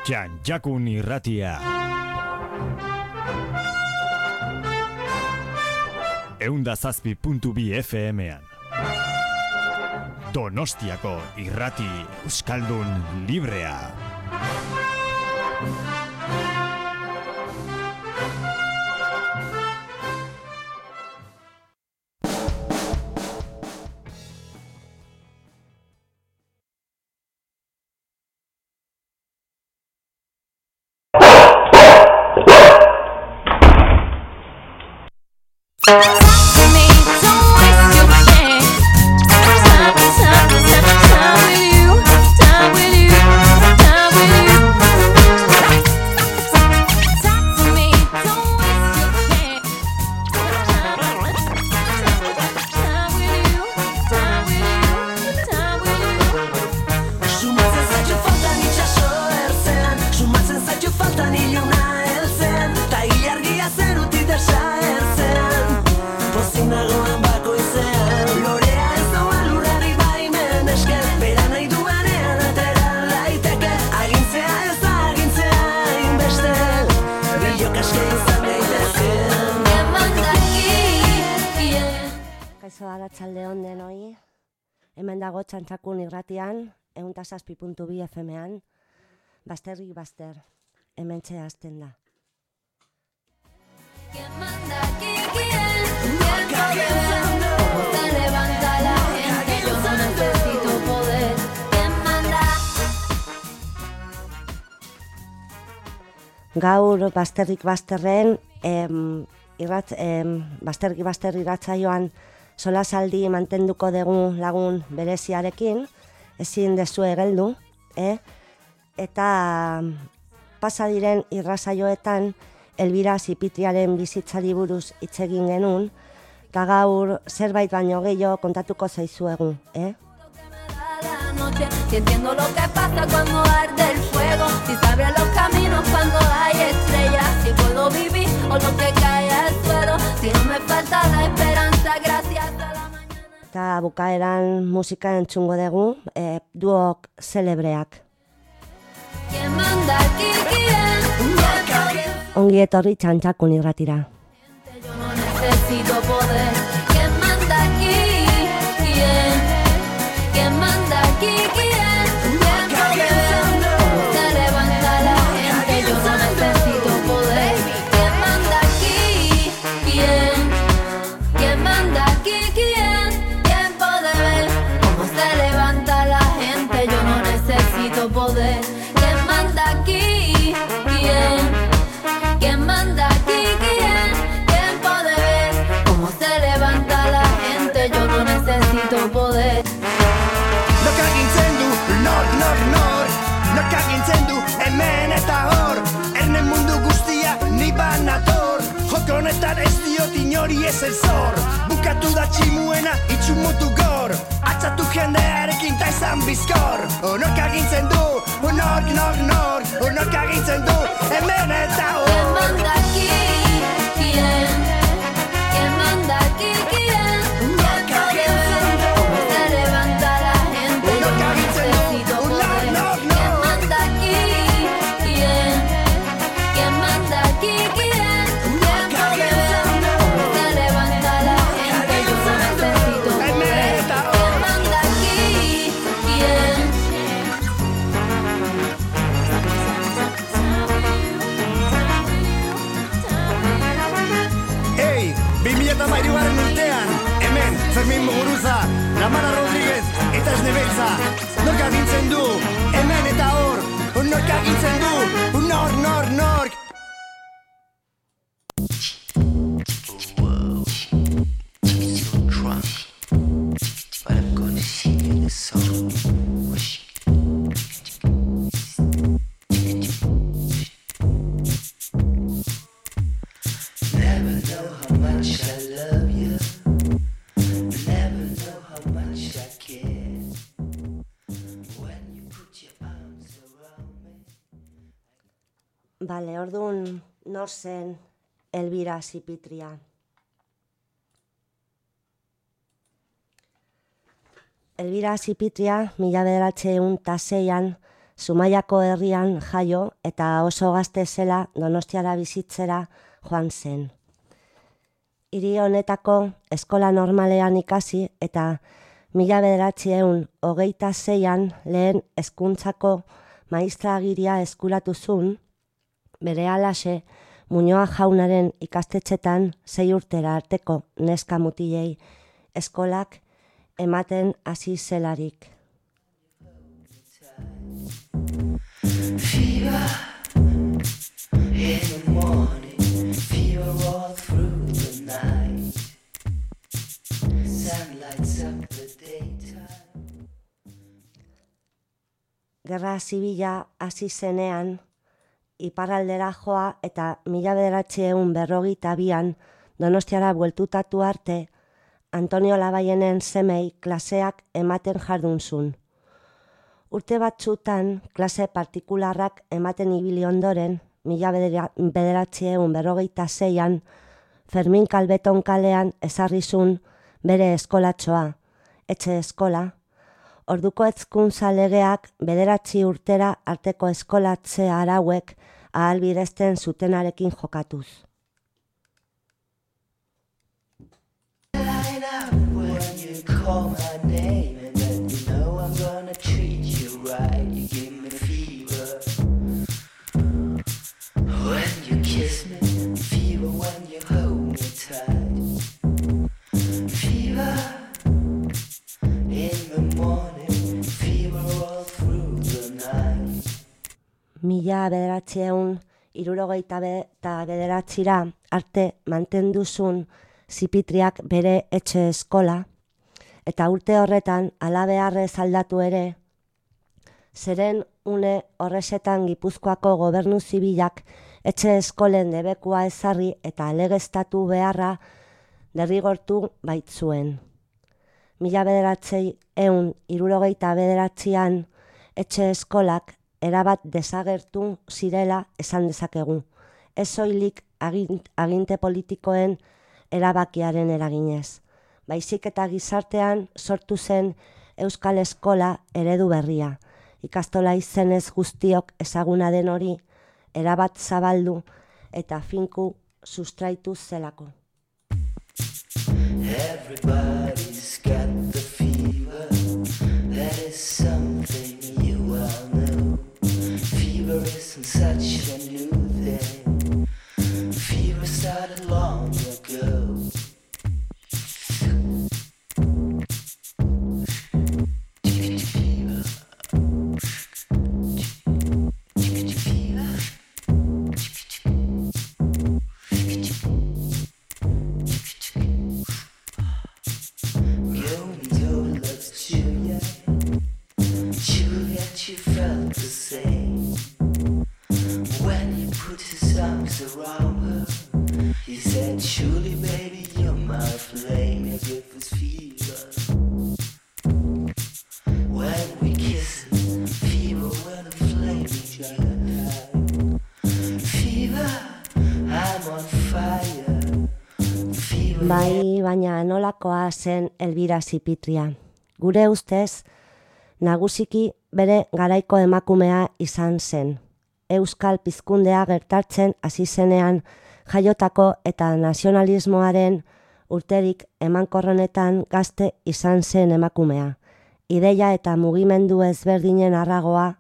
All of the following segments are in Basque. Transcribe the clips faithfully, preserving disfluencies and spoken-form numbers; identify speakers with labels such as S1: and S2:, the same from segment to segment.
S1: Txantxakun irratia. Eunda zazpi puntu bi F M-an. Donostiako irrati euskaldun librea.
S2: Txantxakun irratian, eunda zazpi puntu bi F M-an, basterrik baster, hementxe hasten da. Gaur basterrik basterren, em, irrat, em, basterrik baster irratsaioan solasaldi mantenduko dugu lagun bereziarekin, ezin dezue geldu, eh? Eta pasa diren irratsaioetan Elbira Zipitriaren bizitzari buruz hitz egin genuen, eta gaur zerbait baino gehiago kontatuko zaizuegu, eh? Si entiendo lo que pasa cuando arde el fuego, si se abren los caminos cuando hay estrellas, si puedo vivir o lo que cae al suelo, si no me falta la esperanza, gracias a la mañana. Eta bukaeran musika entzungo dugu, eh, duok zelebreak. Ongi etorri Txantxakun irratira. Yo no necesito poder. ¿Quién manda aquí? ¿Quién? ¿Quién manda aquí? ¿Quién? Poder. ¿Quién manda aquí? ¿Quién? ¿Quién manda aquí? ¿Quién? ¿Quién puede ver cómo se levanta la gente? Yo no necesito poder.
S3: No kagintzen du, nor, nor, nor. No kagintzen du, hemen eta hor. Erne mundu guztia ni banator. Joko honetan ez diot inori ez el zor. Bukatu da tximuena itxumutu gor. Atzatu jendearekin ta izan bizkor. Onok agintzen du, onok, nok, nok. Onok agintzen du, hemen eta hor.
S2: ¿Quién manda aquí? ¿Quién? ¿Quién manda aquí? ¿Quién?
S3: Onok agintzen du,
S2: ¿Cómo se levanta la gente?
S3: onok agintzen du, onok, nok, nok.
S2: ¿Quién manda aquí? ¿Quién? ¿Quién manda aquí? ¿Quién?
S3: Onok agintzen du,
S2: ¿Cómo se levanta la gente? Yo no necesito
S3: hemen
S2: poder.
S3: eta hor.
S2: ¿Quién manda aquí? ¿Quién?
S3: Ei, bi mila eta hamairugarren urtean, hemen, Fermin Muguruza, Lamara Rodriguez eta Esnebeltza. Nork agintzen du, hemen eta hor. Nork agintzen du, nor, nor, nork.
S2: Bale, orduan nor zen Elbira Zipitria. Elbira Zipitria, mila bederatziehun eta seian Zumaiako herrian jaio eta oso gazte zela Donostiara bizitzera joan zen. Hiri honetako eskola normalean ikasi eta mila bederatziehun hogeita zeian lehen hezkuntzako maestragiria eskuratu zuen, berehalaxe Muñoa jaunaren ikastetxetan sei urtera arteko neska mutilei eskolak ematen hasi zelarik.
S4: Fever in the morning, fever all through the night. Sun lights up the daytime.
S2: Gerra zibila hasi zenean, iparraldera joa eta mila bederatziehun berrogeita bian Donostiara bueltutatu arte, Antonio Labaienen semei klaseak ematen jardun zuen. Urte batzutan klase partikularrak ematen ibili ondoren, mila bederatziehun berrogeita zeian, Fermin Kalbeton kalean ezarrizun bere eskolatxoa, etxe eskola. Orduko hezkuntza legeak bederatzi urtera arteko eskolatze arauek ahalbidezten zutenarekin jokatuz.
S4: Line up when you call my name and then you know I'm gonna treat you right. You give me fever when you kiss me, fever when you hold me tight. Fever in the morning, fever all through the night.
S2: Mila bederatziehun hirurogeita eta bederatzira arte mantenduzun Zipitriak bere etxe eskola, eta urte horretan alabeharrez aldatu ere, zeren une horrezetan Gipuzkoako gobernu zibilak etxe eskolen debekua ezarri eta alegeztatu beharra derrigortu baitzuen. Mila bederatziehun hirurogeita bederatzian etxe eskolak erabat desagertu zirela esan dezakegu. Ez soilik agint, aginte politikoen erabakiaren eraginez. Baizik eta gizartean sortu zen Euskal Eskola eredu berria. Ikastola izenez guztiok ezaguna den hori erabat zabaldu eta finku sustraitu zelako.
S4: Everybody's got the fever. That is something you all know. Fever isn't such a new thing. Fever started long ago.
S2: Bai, baina nolakoa zen Elbira Zipitria. Gure ustez, nagusiki bere garaiko emakumea izan zen. Euskal pizkundea gertatzen hasi zenean jaiotako eta nazionalismoaren urterik emankorronetan gazte izan zen emakumea. Ideia eta mugimendu ezberdinen arragoa,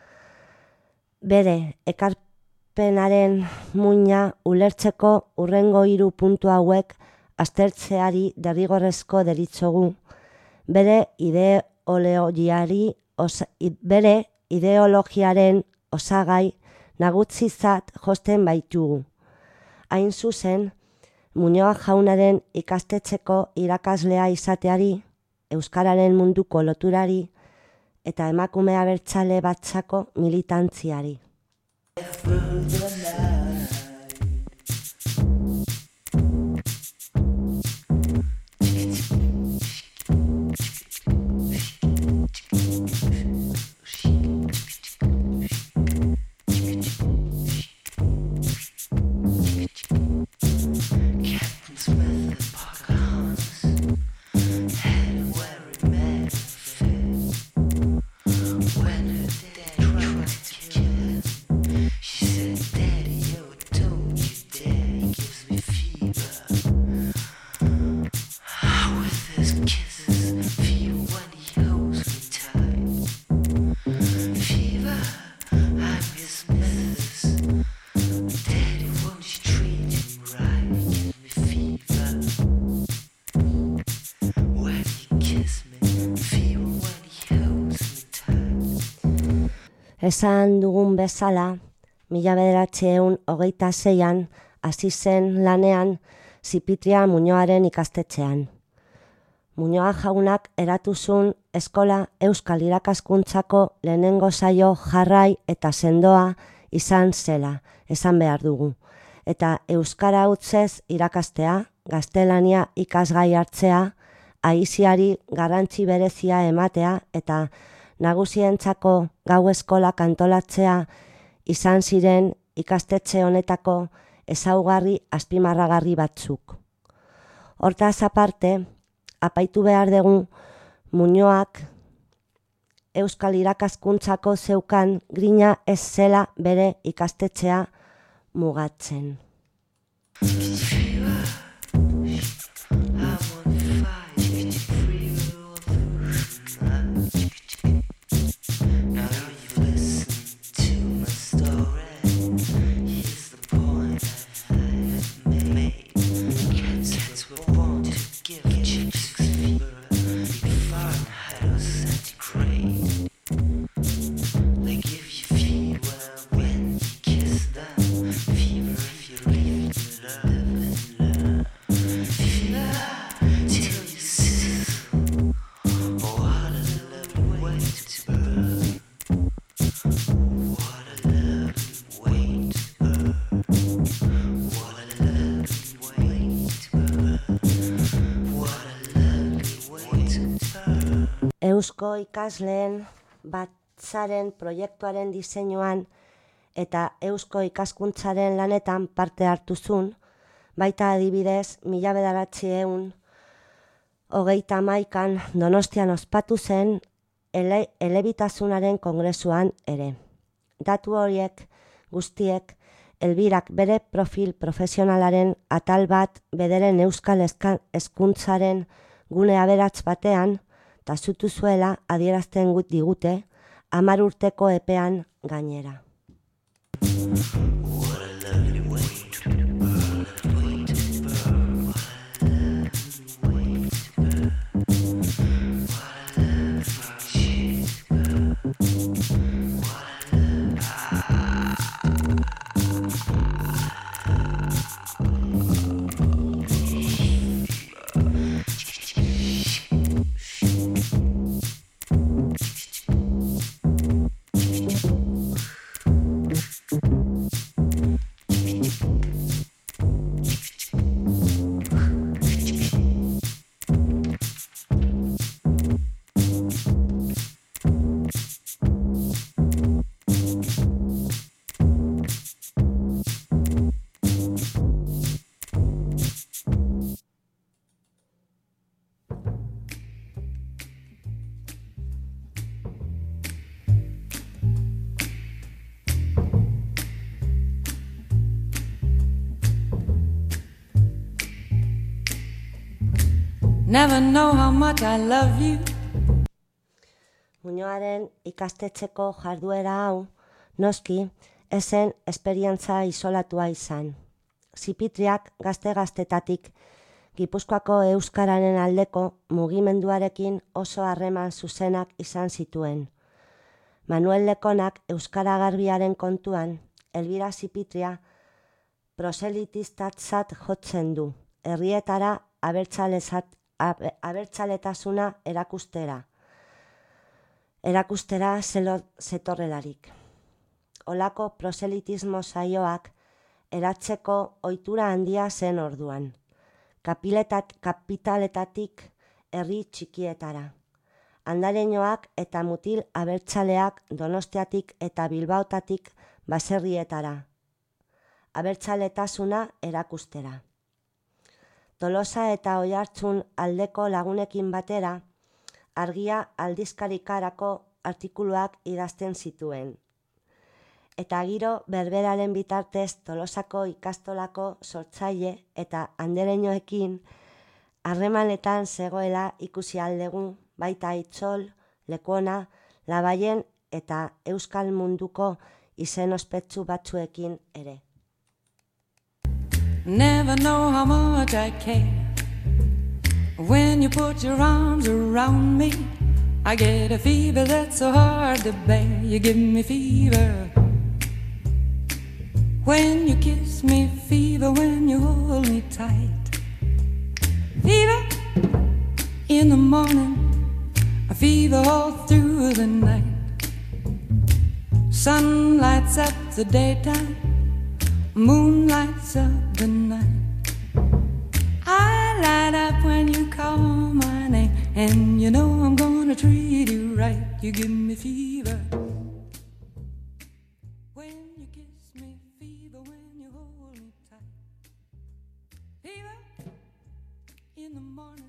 S2: bere ekarpenaren muina ulertzeko urrengo hiru puntu hauek aztertzeari derrigorrezko deritzogu, bere ideologiari, osa, bere ideologiaren osagai nagutzizat josten baitugu. Hain zuzen, Muñoa jaunaren ikastetxeko irakaslea izateari, euskararen munduko loturari eta emakume abertzale batzako militantziari.
S4: When her dad
S2: Esan dugun bezala, mila bederatziehun hogeita zeian hasi zen lanean Zipitria Muñoaren ikastetxean. Muñoa jaunak eratuzun eskola euskal irakaskuntzako lehenengo saio jarrai eta sendoa izan zela, esan behar dugu. Eta euskara hutsez irakastea, gaztelania ikasgai hartzea, aiziari garrantzi berezia ematea eta nagusientzako gau eskolak antolatzea izan ziren ikastetxe honetako ezaugarri azpimarragarri batzuk. Hortaz aparte, apaitu behar dugu Muñoak euskal irakaskuntzako zeukan grina ez zela bere ikastetxea mugatzen. Eusko ikasleen batzaren proiektuaren diseinuan eta eusko ikaskuntzaren lanetan parte hartuzun, baita adibidez mila bederatziehun hogeita hamaikan Donostian ospatu zen ele, elebitasunaren kongresuan ere. Datu horiek guztiek Elbirak bere profil profesionalaren atal bat bederen euskal hezkuntzaren gune aberats batean tazutu zuela adierazten gut digute hamar urteko epean gainera.
S5: Never know how much I love you.
S2: Muñoaren ikastetxeko jarduera hau, noski, ezen esperientza isolatua izan. Zipitriak gazte-gaztetatik Gipuzkoako euskararen aldeko mugimenduarekin oso harreman zuzenak izan zituen. Manuel Lekonak euskara garbiaren kontuan, Elbira Zipitria proselitistatzat jotzen du, herrietara abertzalezat abertzaletasuna erakustera. Erakustera zelo zetorrelarik. Olako proselitismo saioak eratzeko ohitura handia zen orduan. Kapiletat, kapitaletatik herri txikietara. Andareñoak eta mutil abertzaleak Donostiatik eta Bilbaotatik baserrietara. Abertzaletasuna erakustera. Tolosa eta Oiartzun aldeko lagunekin batera, Argia aldizkarikarako artikuluak idazten zituen. Eta giro berberaren bitartez Tolosako ikastolako sortzaile eta andereñoekin harremanetan zegoela ikusi aldegu, baita Itzol, Lekona, Labaien eta Euskal Munduko izen ospetsu batzuekin ere.
S5: Never know how much I care when you put your arms around me. I get a fever that's so hard to bear. You give me fever when you kiss me, fever when you hold me tight. Fever in the morning, a fever all through the night. Sun lights up the daytime, moon lights up the night. I light up when you call my name, and you know I'm gonna treat you right. You give me fever when you kiss me, fever when you hold me tight. Fever in the morning.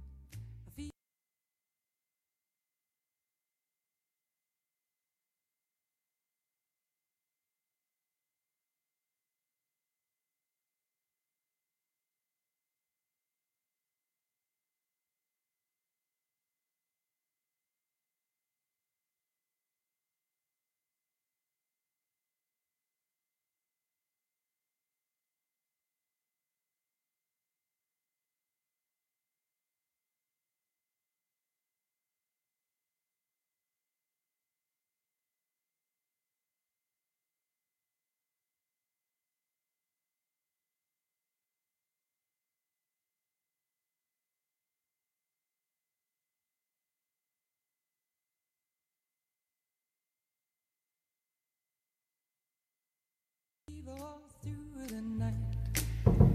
S5: All through the night.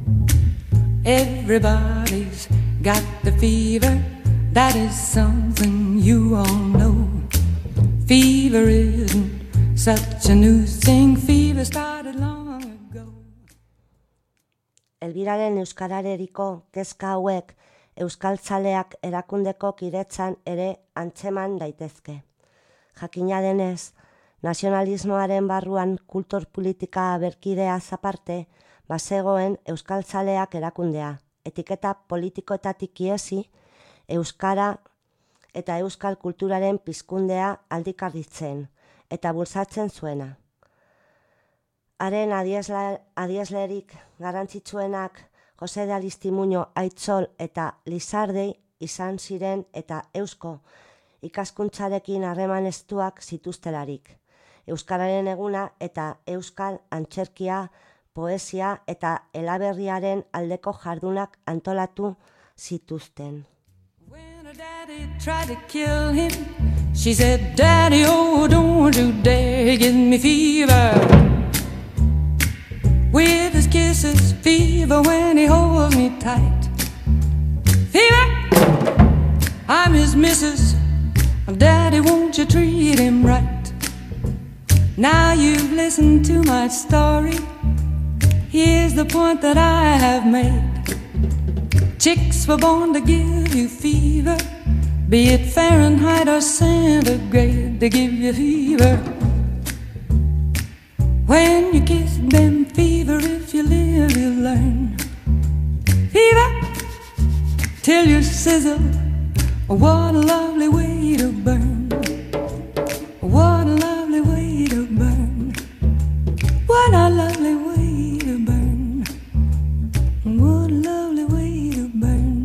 S5: Everybody's got the fever. That is something you all know. Fever isn't such a new thing. Fever started long ago.
S2: Elbiraren euskarareriko kezka hauek euskaltzaleak erakundeko kidetzan ere antzeman daitezke. Jakina denez, nazionalismoaren barruan kultur politika berkideaz aparte, bazegoen euskaltzaleak erakundea, etiketa politikoetatik iesi, euskara eta euskal kulturaren pizkundea aldikarritzen eta bultzatzen zuena. Haren adiesla, adieslerik garantzitsuenak Jose de Alistimuño, Aitzol eta Lizardei izan ziren eta eusko ikaskuntzarekin harreman estuak zituztelarik. Euskararen eguna eta euskal antzerkia, poesia eta elaberriaren aldeko jardunak antolatu zituzten.
S5: When her daddy tried to kill him, she said, Daddy, oh, don't you dare give me fever. With his kisses, fever when he holds me tight. Fever, I'm his missus. Daddy, won't you treat him right? Now you've listened to my story. Here's the point that I have made. Chicks were born to give you fever, be it Fahrenheit or centigrade, they give you fever. When you kiss them, fever, if you live, you learn. Fever, till you sizzle, what a lovely way to burn. What a lovely way to burn. What a lovely way to burn. What a lovely way to burn.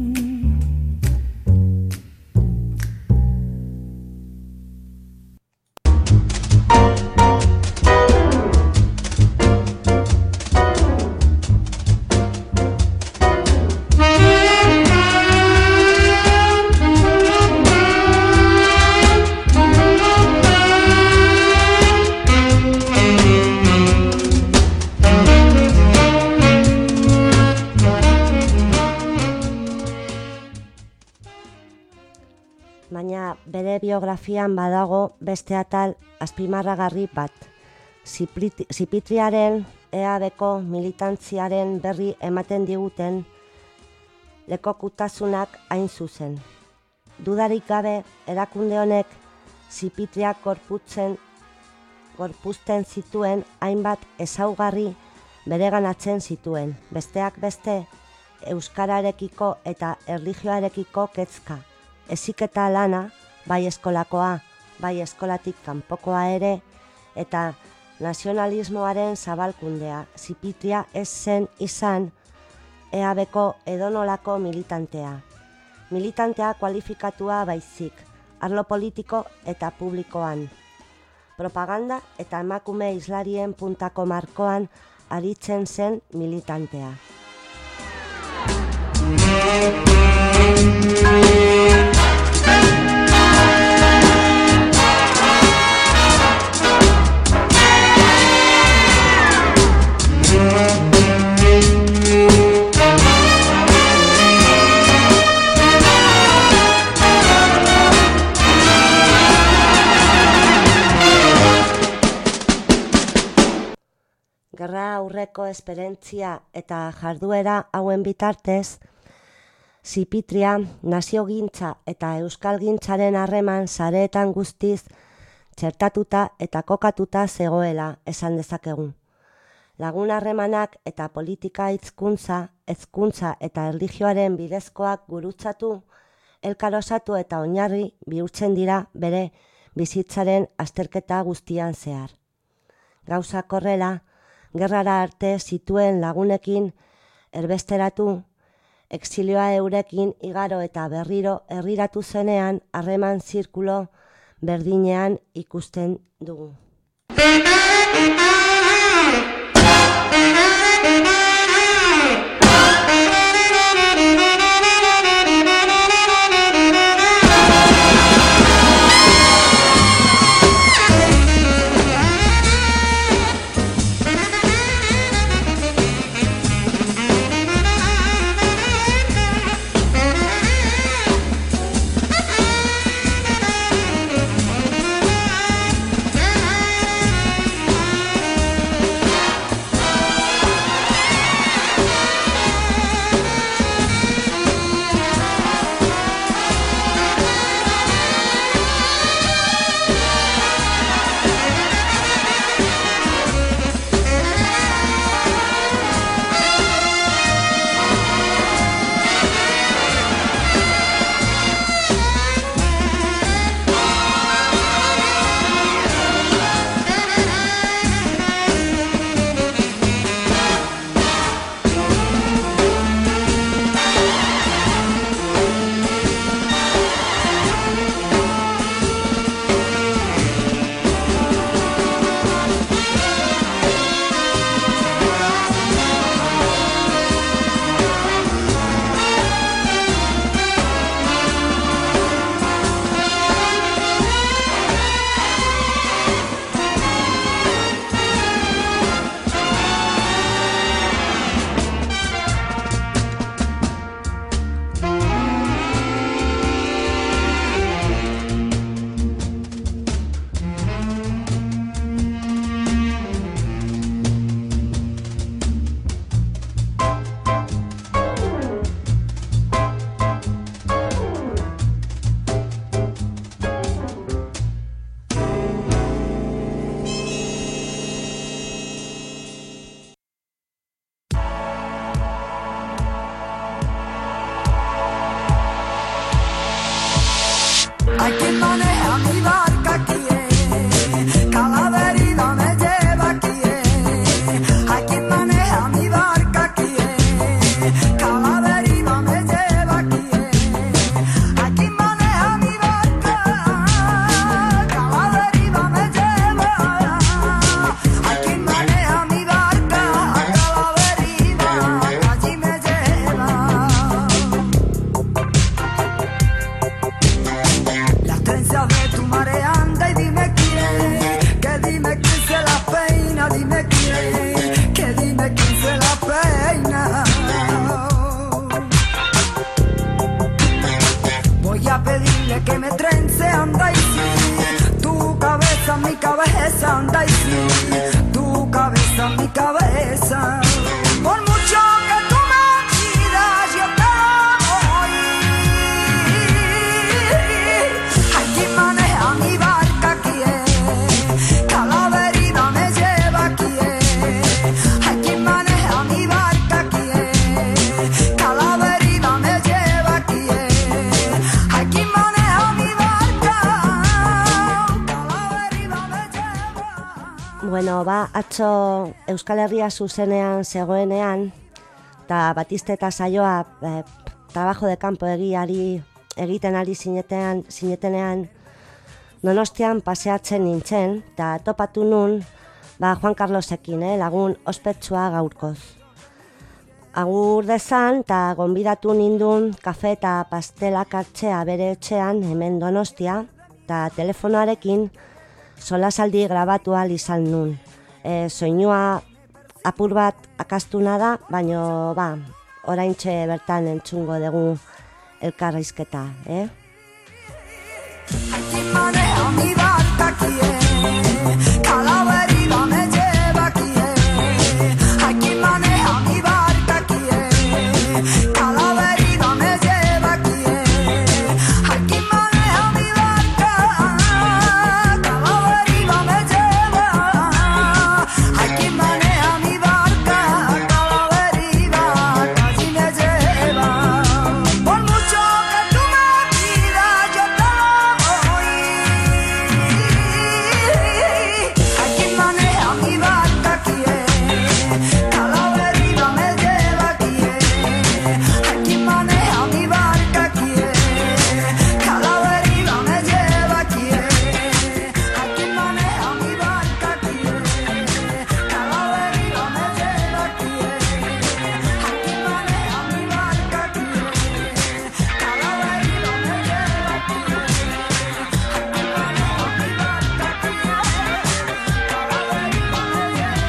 S2: Baina bere biografian badago beste atal azpimarragarri bat. Zipitriaren E A Bko militantziaren berri ematen diguten lekokutasunak hain zuzen. Dudarik gabe, erakunde honek Zipitriak gorputzen, gorpuzten zituen hainbat ezaugarri bereganatzen zituen. Besteak beste, euskararekiko eta erlijioarekiko kezka. Heziketa lana, bai eskolakoa, bai eskolatik kanpokoa ere, eta nazionalismoaren zabalkundea. Zipitria ez zen izan E A Bko edonolako militantea. Militantea kualifikatua baizik, arlo politiko eta publikoan. Propaganda eta emakume islarien puntako markoan aritzen zen militantea. Gerra aurreko esperientzia eta jarduera hauen bitartez, Zipitria naziogintza eta euskalgintzaren harreman sareetan guztiz txertatuta eta kokatuta zegoela esan dezakegu. Lagun harremanak eta politika hizkuntza, hezkuntza eta erlijioaren bidezkoak gurutzatu, elkarosatu eta oinarri bihurtzen dira bere bizitzaren azterketa guztian zehar. Gauzak horrela, gerrara arte zituen lagunekin erbesteratu, exilioa eurekin igaro eta berriro herriratu zenean harreman zirkulo berdinean ikusten dugu.
S6: Hay quien maneja mi barca aquí, eh. Cada deriva me lleva aquí, eh. Hay quien maneja mi barca aquí, eh. Cada deriva me lleva aquí, eh. Hay quien maneja mi barca, cada deriva me lleva. Hay quien maneja mi barca, cada deriva allí me lleva. Las trenzas de tu marea anda y dime quién, que dime quién se la peina, dime quién, que dime quién se la peina. Voy a pedirle que me trence, anda y sí, tu cabeza, mi cabeza, anda y sí, tu cabeza, mi cabeza. Por mucho que tú me pidas, yo te doy. Hay quien maneja mi barca aquí, eh. Cada deriva me lleva aquí, eh. Hay quien maneja mi barca aquí, eh. Cada deriva me lleva aquí, eh. Hay quien maneja mi barca, cada deriva me lleva.
S2: Bueno, ba, atzo Euskal Herria zuzenean zegoenean, eta Batiste eta saioa eh, trabajo de campo egiari egiten ari zinetean, zinetenean Donostian paseatzen nintzen, eta topatu nun ba, Juan Carlosekin, eh, lagun ospetsua gaurkoz. Agur dezan, eta gonbidatu nindun kafe eta pastelak hartzea bere etxean hemen Donostia, eta telefonoarekin solasaldi grabatu ahal izan nun. E, soinua apur bat akastuna da, baino ba, oraintxe bertan entzungo dugu elkarrizketa, eh?
S6: Hay quien maneja mi barca aquí, eh. Cada deriva me lleva aquí, eh. Hay quien maneja mi barca aquí, eh. Cada deriva me lleva aquí, eh. Hay quien maneja mi barca, cada deriva me lleva. Hay quien maneja mi barca, cada deriva casi me lleva. Por mucho que tú me pidas, yo te lo doy. Hay quien maneja mi barca aquí, eh. Cada deriva me lleva aquí, eh. Hay quien maneja mi barca aquí, eh. Cada deriva me lleva aquí, eh. Hay quien maneja mi barca aquí, eh. Cada deriva me lleva aquí, eh. Hay quien maneja mi barca aquí, eh. Cada deriva me lleva aquí, eh. Hay quien maneja mi barca aquí, eh. Cada deriva me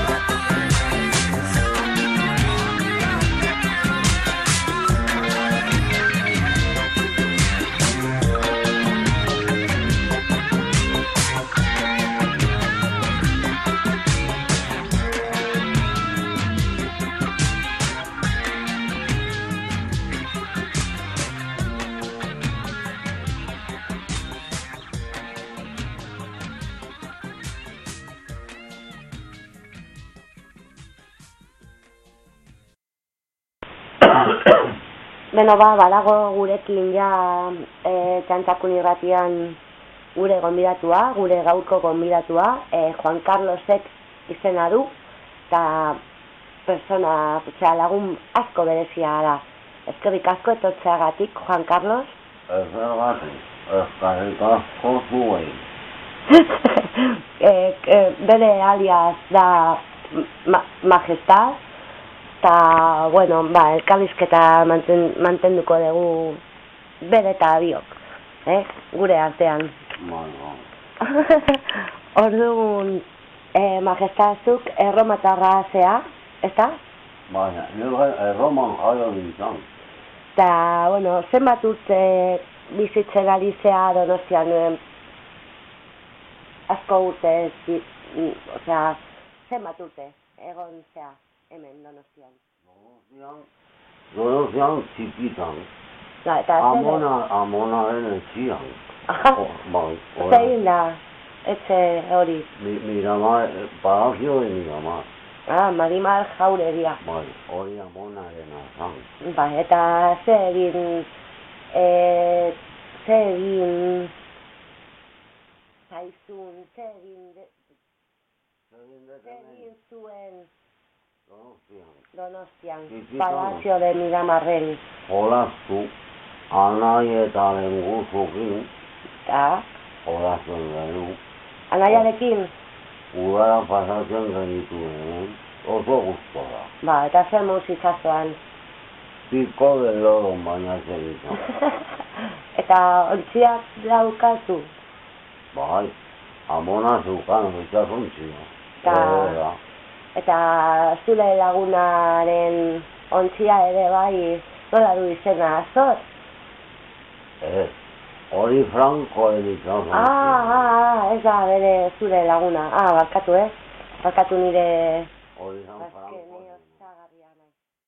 S2: Beno ba, badago gurekin ja e, Txantxakun irratian gure gonbidatua, gure gaurko gonbidatua, e, Juan Carlosek izena du, eta persona, osea, lagun asko berezia da. Eskerrik asko etortzeagatik, Juan Carlos.
S7: Ezergatik, eskerrik asko zuei.
S2: e, e, bere alias da ma, Majestad, eta, bueno, ba, elkarrizketa manten, mantenduko dugu bere eta biok, eh? Gure artean.
S7: Bueno.
S2: Orduan, eh, Majestazuk erromatarra zea, ezta?
S7: Baina, nire erroman jaio nintzen.
S2: Eta, bueno, zenbat urte bizitzen ari zea Donostian, eh, asko urte, zi, osea, zenbat urte egon zea hemen Donostian.
S7: Donostian, Donostian txikitan.
S2: Da, eta
S7: Amona, amonaren etxian.
S2: Aha,
S7: Bai,
S2: zein da, etxe hori.
S7: Mi, Miramar, Palazio de Miramar.
S2: Ah, Marimar jauregia.
S7: Bai, hori amonaren azan.
S2: Bai, eta ze egin, e, ze egin, zaizun, ze egin, de, ze egin zuen
S7: Donostian.
S2: Donostian,
S7: Txikitan.
S2: Palazio de Miramarren.
S7: Jolastu, anai eta lenguzukin,
S2: Eta,
S7: jolasten genu.
S2: anaiarekin,
S7: Udara pasatzen genituen, oso gustora.
S2: ba, eta zer musika zoan.
S7: Piko de loron baina segitzen.
S2: Eta ontziak daukazu.
S7: Bai, amona zukan, bitxasuntzia.
S2: Ta- Eta zure lagunaren ontzia ere bai, nola du izena, Azor?
S7: Ez, hori Frankoen izan zen.
S2: Ah, ah, ah, ez da bere zure laguna. Ah, barkatu, eh? Barkatu nire...
S7: Hori izan
S2: Azken,
S7: Frankoen.
S2: nire osagarria nahi.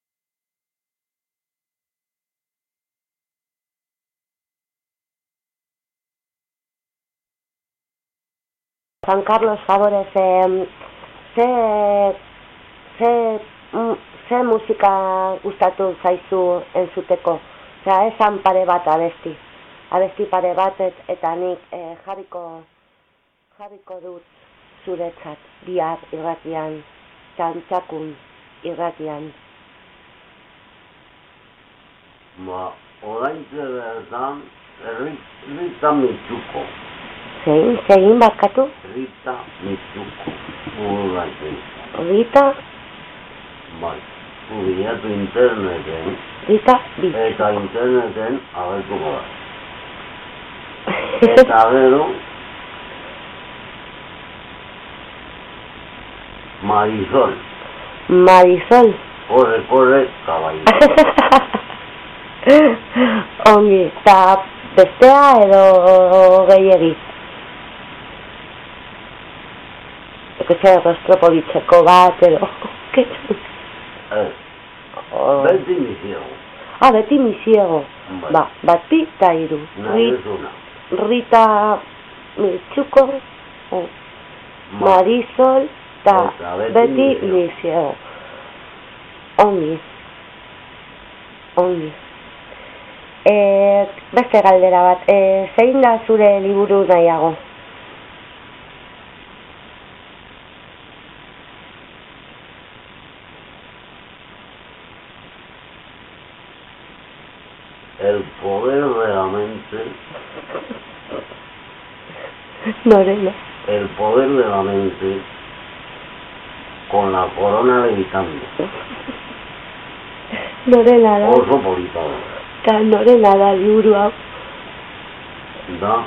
S2: Juan Carlos, favorez, eh, ze, ze, mm, ze musika gustatu zaizu entzuteko? Osea, esan pare bat abesti. Abesti pare bat et, eta nik eh, jarriko, jarriko dut zuretzat, bihar irratian, Txantxakun irratian.
S7: Ma, oraintze bertan, Rita Mitsuko.
S2: Zein, zein barkatu?
S7: Rita Mitsuko. Urratzen.
S2: Rita,
S7: Bai. Bilatu interneten.
S2: Rita, bi.
S7: Eta interneten agertuko da. Eta gero Marisol.
S2: Marisol.
S7: Corre, corre, caballito.
S2: Ongi, eta bestea edo gehiegi? Ekotxe rostropolitzeko bat edo...
S7: Ez. Beti misiego.
S2: Ah, beti misiego. Ba, bati eta hiru.
S7: Narizuna.
S2: Rita Mitsuko, Marisol, eta beti misiego. Ongi. Ongi. E, beste galdera bat, e, zein da zure liburu nahiago?
S7: El poder de la mente.
S2: Norena.
S7: El poder de la mente con la corona levitando.
S2: Norena da.
S7: Oso polita da.
S2: Eta norena da liburu hau.
S7: Da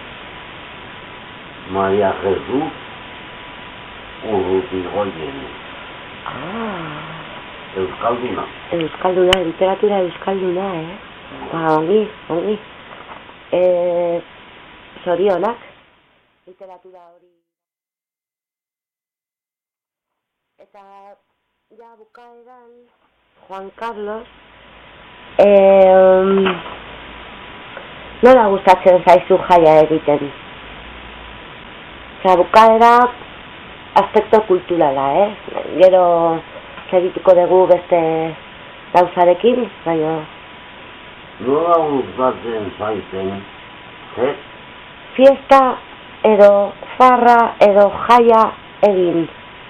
S7: Maria Jesus Urrutigoyen.
S2: Ah.
S7: Euskalduna.
S2: Euskalduna, literatura euskalduna, eh? Ba, ongi, ongi. Eh, zorionak. Literatura hori. Eta, ja, bukaeran, Juan Carlos, eh, nola gustatzen zaizu jaia egiten? Osea, bukaera, aspekto kulturala, eh? Gero, segituko dugu beste gauzarekin, baina...
S7: Nola gustatzen zaiten, eh?
S2: Fiesta edo farra edo jaia egin.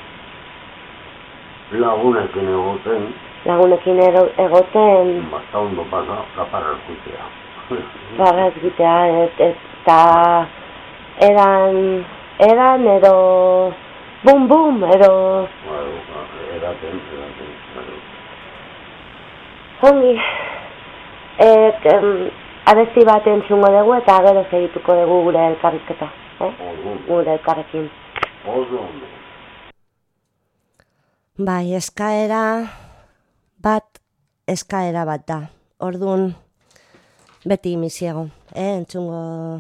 S7: Lagunekin egoten.
S2: Lagunekin ero, egoten...
S7: Basta ondo pasa, la parra eskutea.
S2: Parra eskutea, eta... Eran... Eran edo... Bum bum, edo...
S7: Eraten, eraten, eraten.
S2: Ongi. Et, um, abesti bat entzungo dugu eta gero segituko dugu gure elkarrizketa. Eh? Gure elkarrekin.
S7: Oso ondo.
S2: Bai, eskaera bat, eskaera bat da. Orduan, beti misiego, eh? Entzungo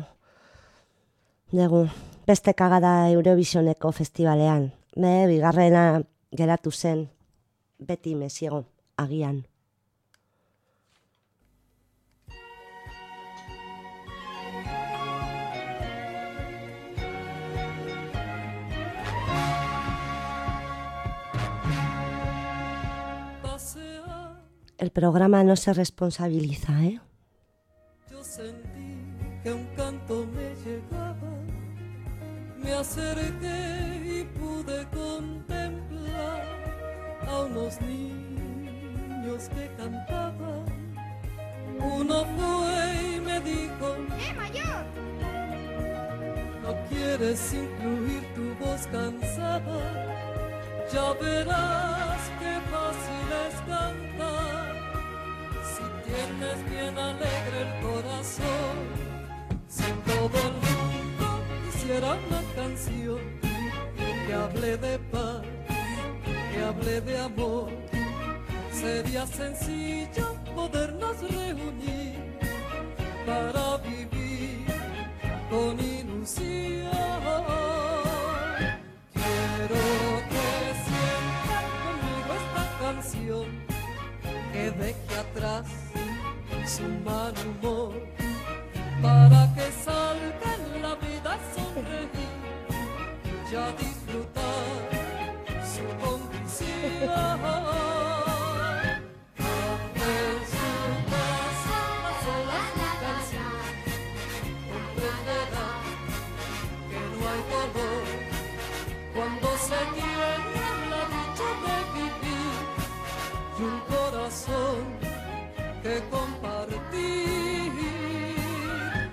S2: dugu. Beste kagada Eurovisioneko festivalean. Ne, bigarrena geratu zen, beti mesiego, agian. El programa no se responsabiliza, ¿eh?
S5: Yo sentí que un canto me llegaba, me acerqué y pude contemplar a unos niños que cantaban. Uno fue y me dijo: ¡Eh, mayor! ¿No quieres incluir tu voz cansada? Ya verás qué fácil es cantar. Si tienes bien alegre el corazón, si todo el mundo quisiera una canción que hable de paz, que hable de amor, sería sencillo podernos reunir para vivir con ilusión. Quiero que sientas conmigo esta canción, que deje atrás su mal humor, para que salga en la vida a sonreír y a disfrutar su condición. En su casa una sola su canción, comprenderá que no hay dolor cuando se tiene la dicha de vivir y un corazón que compartir.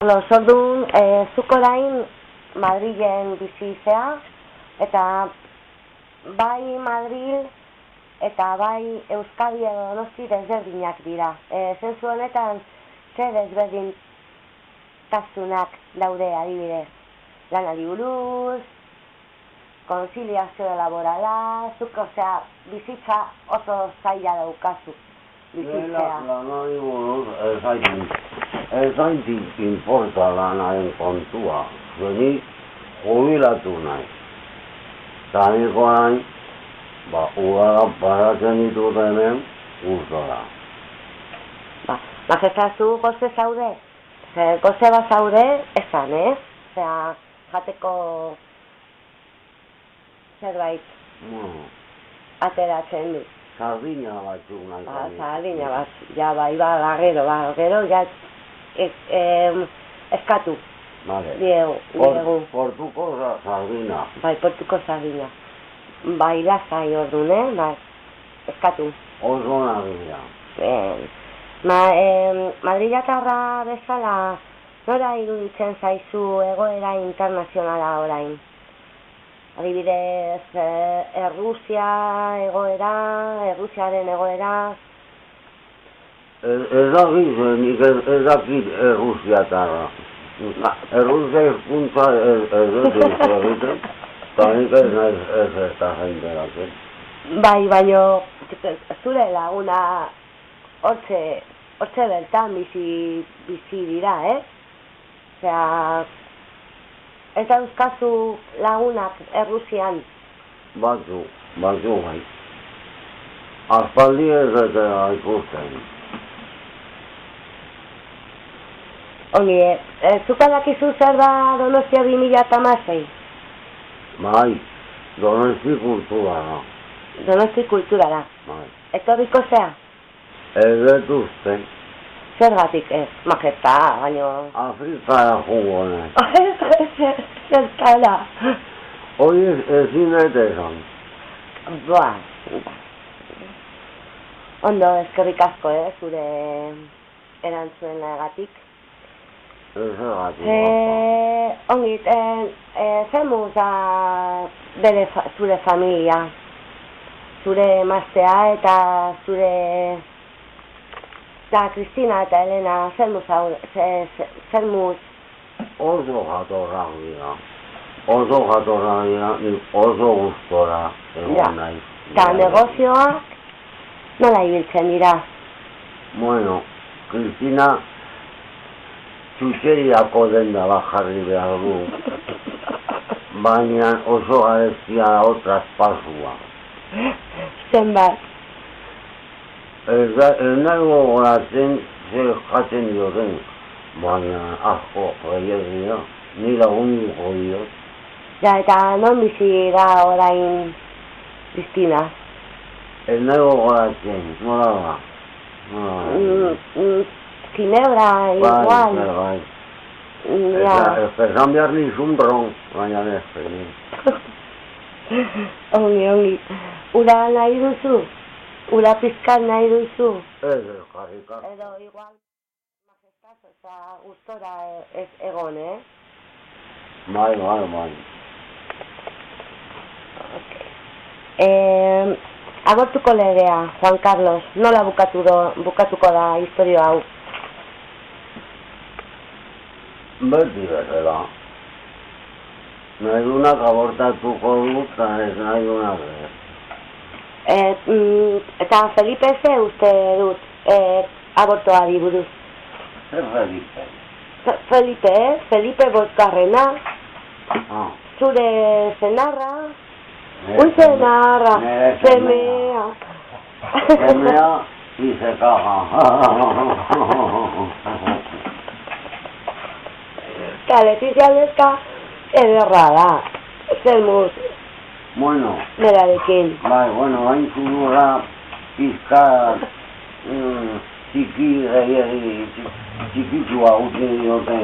S2: Carlos, orduan, e, zuk orain Madrilen bizi zea, eta bai Madril eta bai Euskadi edo Donosti desberdinak dira. E, zentzu honetan, zer desberdintasunak daude adibidez. Lanari buruz, konziliazio laborala, zuk, osea, bizitza oso zaila daukazu. Bizitzea.
S7: Lanari buruz, ez hain, ez hain importa lanaren kontua. Zeni jubilatu nahi. Eta niko nahi, ba, udara paratzen ditut hemen, gustora.
S2: Ba, majestazu goze zaude? Zer, goze bat zaude, esan, ez? Osea, jateko zerbait
S7: Bueno,
S2: ateratzen du.
S7: sardina batzuk nahi.
S2: Ba, sardina bat, ja, bai, ba, gero, ba, gero, ja, ez, em, eskatu.
S7: Vale.
S2: Diegu, diegu.
S7: Portuko sardina.
S2: Bai, portuko sardina. Bai, lasai orduan, eh? Bai, eskatu.
S7: Oso nagia.
S2: Ben. Ma, em, Madrilatarra bezala, nora iruditzen zaizu egoera internazionala orain? Adibidez, eh, Errusia egoera, Errusiaren egoera...
S7: Ez dakit, nik ez dakit Errusiatarra. Errusia hizkuntza ez dut egiten, eta nik ez naiz ez ez da jainteratzen.
S2: Bai, baino, zure laguna hortze, hortze bertan bizi, bizi dira, eh? Osea, ez dauzkazu lagunak Errusian.
S7: Batzu, batzu bai. Aspaldi ez dut ikusten.
S2: Ongi, e, zuk badakizu zer da Donostia bi mila hamasei?
S7: Bai, Donosti kultura da.
S2: Donosti kultura da.
S7: Bai.
S2: Etorriko zea?
S7: Ez dut uste.
S2: Zergatik ez, majesta, baino...
S7: Afrikara jungo nahi.
S2: Zertara.
S7: Hori ezin dut esan.
S2: Ba, ondo, eskerrik asko, eh, zure erantzuenagatik.
S7: Ezagatik.
S2: Eh, ongit, eh, eh, zer muz da bere fa, zure familia? Zure emaztea eta zure... Da, Kristina eta Elena, zer muz, zer muz?
S7: Oso jatorrak dira. Oso jatorrak dira, oso gustora egon nahi.
S2: Eta negozioak nola ibiltzen dira?
S7: Bueno, Kristina txutxeriako denda bat jarri behar du. Baina oso garezia dago traspasua.
S2: Zenbat?
S7: Ez nahi gogoratzen zer jaten dioten, baina asko gehiagia, ni lagunduko diot.
S2: Ja, eta non bizi da orain Kristina?
S7: Ez nahi gogoratzen, nola da?
S2: Ginebra, igual.
S7: Bai, bai.
S2: Ja.
S7: Esan behar nizun ron, baina ez, egin.
S2: Ongi, ongi. Ura nahi duzu? Ura pizkat nahi duzu?
S7: Ez, ez, jarrika.
S2: Edo, igual, majestaz, eta gustora ez egon, eh?
S7: Bai, bai, bai.
S2: Eh, agortuko legea, Juan Carlos, nola bukatu do, bukatuko da historia hau?
S7: Beti bezala. Nahi dunak abortatuko dut, eta ez nahi dunak ez.
S2: Eh, mm, eta Felipe ze uste dut eh, abortoari buruz?
S7: Zer Felipe?
S2: Fe- Felipe, eh? Felipe bosgarrena,
S7: Ah,
S2: zure zenarra,
S7: nere
S2: un zenarra,
S7: nere
S2: semea.
S7: Semea y se caja.
S2: Letizia Lezka ederra da, zer muz,
S7: Bueno,
S2: berarekin.
S7: bai, bueno, hain zudura pizka mm, txiki gehiagi, txikitsua utzi dioten.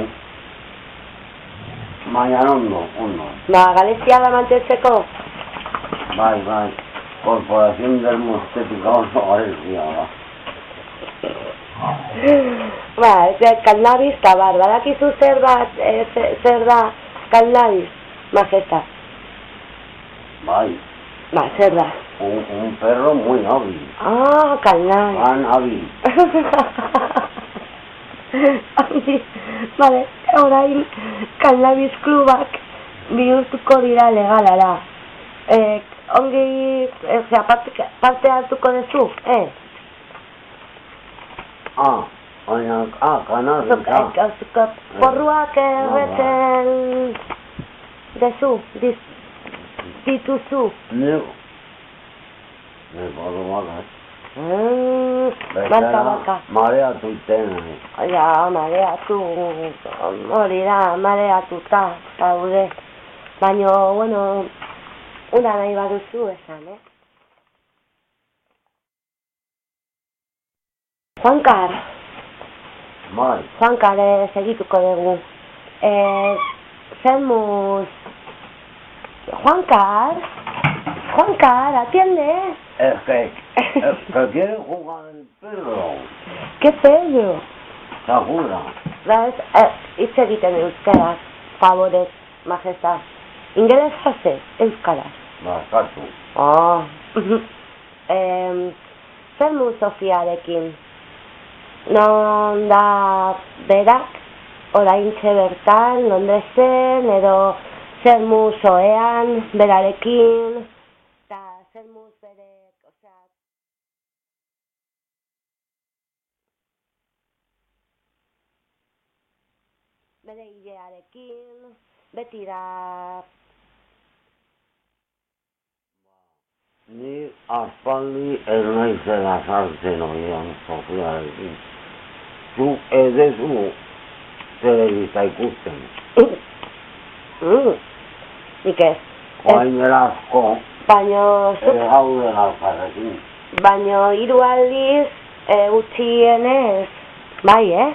S7: Baina ondo, ondo.
S2: Ba, Galeziaga mantentzeko?
S7: Bai, bai, Corporación Dermoestética oso garezia da.
S2: Ba, ez cannabis tabar, badakizu zer bat, e, zer da cannabis, majestad?
S7: Bai.
S2: Ba, zer da?
S7: Un, un perro muy hábil.
S2: Ah, cannabis.
S7: Tan hábil.
S2: Vale, orain cannabis klubak bihurtuko dira legalala. Eh, ongi, ozea, parte, parte hartuko dezu, eh?
S7: Ah, baina, ah, cannabis, ah.
S2: Porruak erretzen dezu, diz, dituzu.
S7: Ne, ne porruak,
S2: Mm, barka, barka.
S7: Mareatu iten.
S2: Ja, mareatu, hori da, mareatuta, gaude. Baina, bueno, una nahi baduzu esan, eh? Juankar.
S7: Bai.
S2: Juankar, eh, segituko dugu. Eh, Zenmuz... Juankar, Juankar, atiende.
S7: Es que, es que quiere jugar el perro.
S2: ¿Qué perro?
S7: Segura.
S2: ¿Sabes? Eh, hitz egiten euskaraz, favorez, majestad. Ingeles jase, euskaraz.
S7: Baskatu.
S2: Oh. eh, zer mu Sofiarekin? Non da berak, oraintxe bertan, Londresen, edo zer mu zoean, berarekin, eta zer mu bere, osea... bere hilearekin, beti da...
S7: Ni aspaldi ez naizela sartzen oian Sofiarekin. Zu edezu telebista ikusten.
S2: mm. Nik ez.
S7: Oainera asko,
S2: Baino, zuk,
S7: gaude alkarrekin.
S2: baino hiru aldiz e, gutxienez, bai, eh?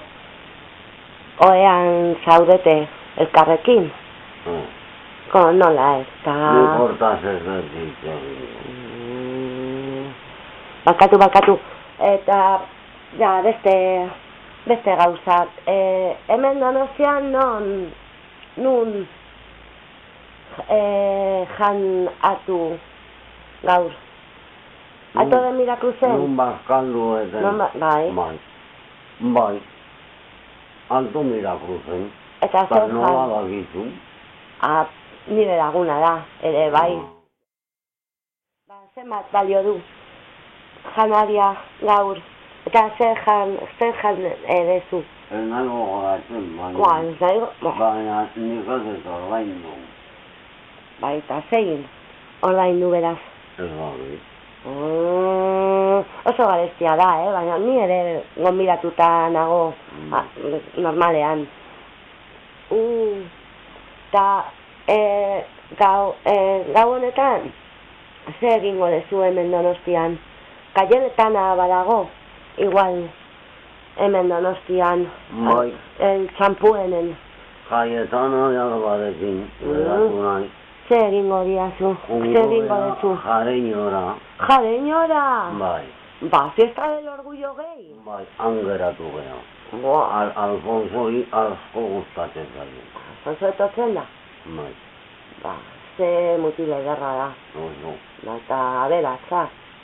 S2: Oean zaudete elkarrekin.
S7: Hmm.
S2: Ko, nola ez, eta...
S7: Ni portaz ez berdik
S2: Mm, Bakatu, bakatu. Eta, ja, beste, beste gauzak. E, hemen Donostian non, nun, e, jan atu gaur. Ato de Miracruzen?
S7: Nun bazkaldu eten.
S2: Non ba- bai.
S7: Bai. Bai. Alto Miracruzen.
S2: Eta
S7: Eta
S2: zer
S7: nola
S2: jan?
S7: dakizu.
S2: Ah, nire laguna da, ere bai. Ba, zenbat balio du janaria gaur. Eta zer jan, zer jan erezu.
S7: Ez nahi gogoratzen, baina...
S2: Guan, ez nahi, bo,
S7: Baina nik ez ez ordain du.
S2: bai, eta zein ordaindu beraz.
S7: Ez babi.
S2: Mm, oso garestia da, eh? Baina ni ere gonbidatuta nago
S7: Mm.
S2: ah, normalean. Mm, eta e, gau, e, gau honetan, ze egingo dezu hemen Donostian? Kailetana badago, igual hemen Donostian,
S7: Bai.
S2: el txampuenen.
S7: Jaietana jalbarekin, edatu nahi.
S2: Ze egingo diazu? Ze egingo dezu?
S7: Jareñora.
S2: Jareñora!
S7: Bai.
S2: Ba, fiesta del orgullo gay.
S7: Bai, angeratu geha.
S2: Boa,
S7: Al, Alfonsoi asko gustatzen zaio.
S2: oso etotzen da.
S7: Bai.
S2: Ba, ze mutile gerra da.
S7: Oso.
S2: Ba, eta aberatza.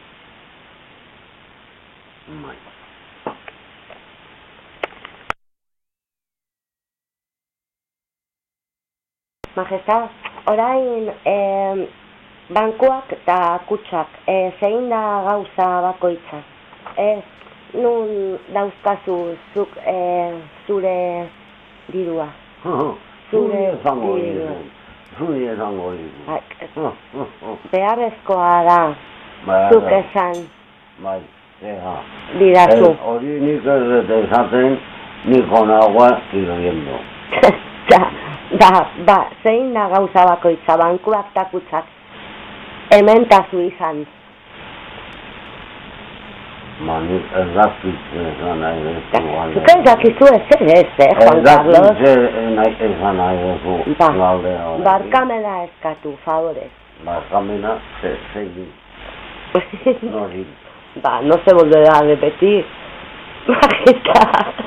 S7: Bai.
S2: Majestad, orain eh, bankuak eta kutsak, eh, zein da gauza bakoitza? Ez, nun dauzkazu zuk eh, zure dirua.
S7: Zuri esango
S2: dirua.
S7: dizu. Zuri esango dizu.
S2: Ba, beharrezkoa da,
S7: Bai,
S2: zuk
S7: bai.
S2: esan
S7: Bai, zeha.
S2: didazu.
S7: Ez, hori nik ez dut esaten, nik onagua hirriendo.
S2: da, da, ba, zein da gauza bakoitza, bankuak eta kutsak, ementazu izan.
S7: Ma nik ez dakit esan nahi dezu.
S2: Zuk ez dakizu ez ez, eh, Juan Carlos?
S7: Ez dakit esan nahi dezu
S2: Ba,
S7: galdera hori.
S2: barkamena eskatu, favorez.
S7: Barkamena, se, segui. Nori.
S2: Ba, no se volverá a repetir. Majita.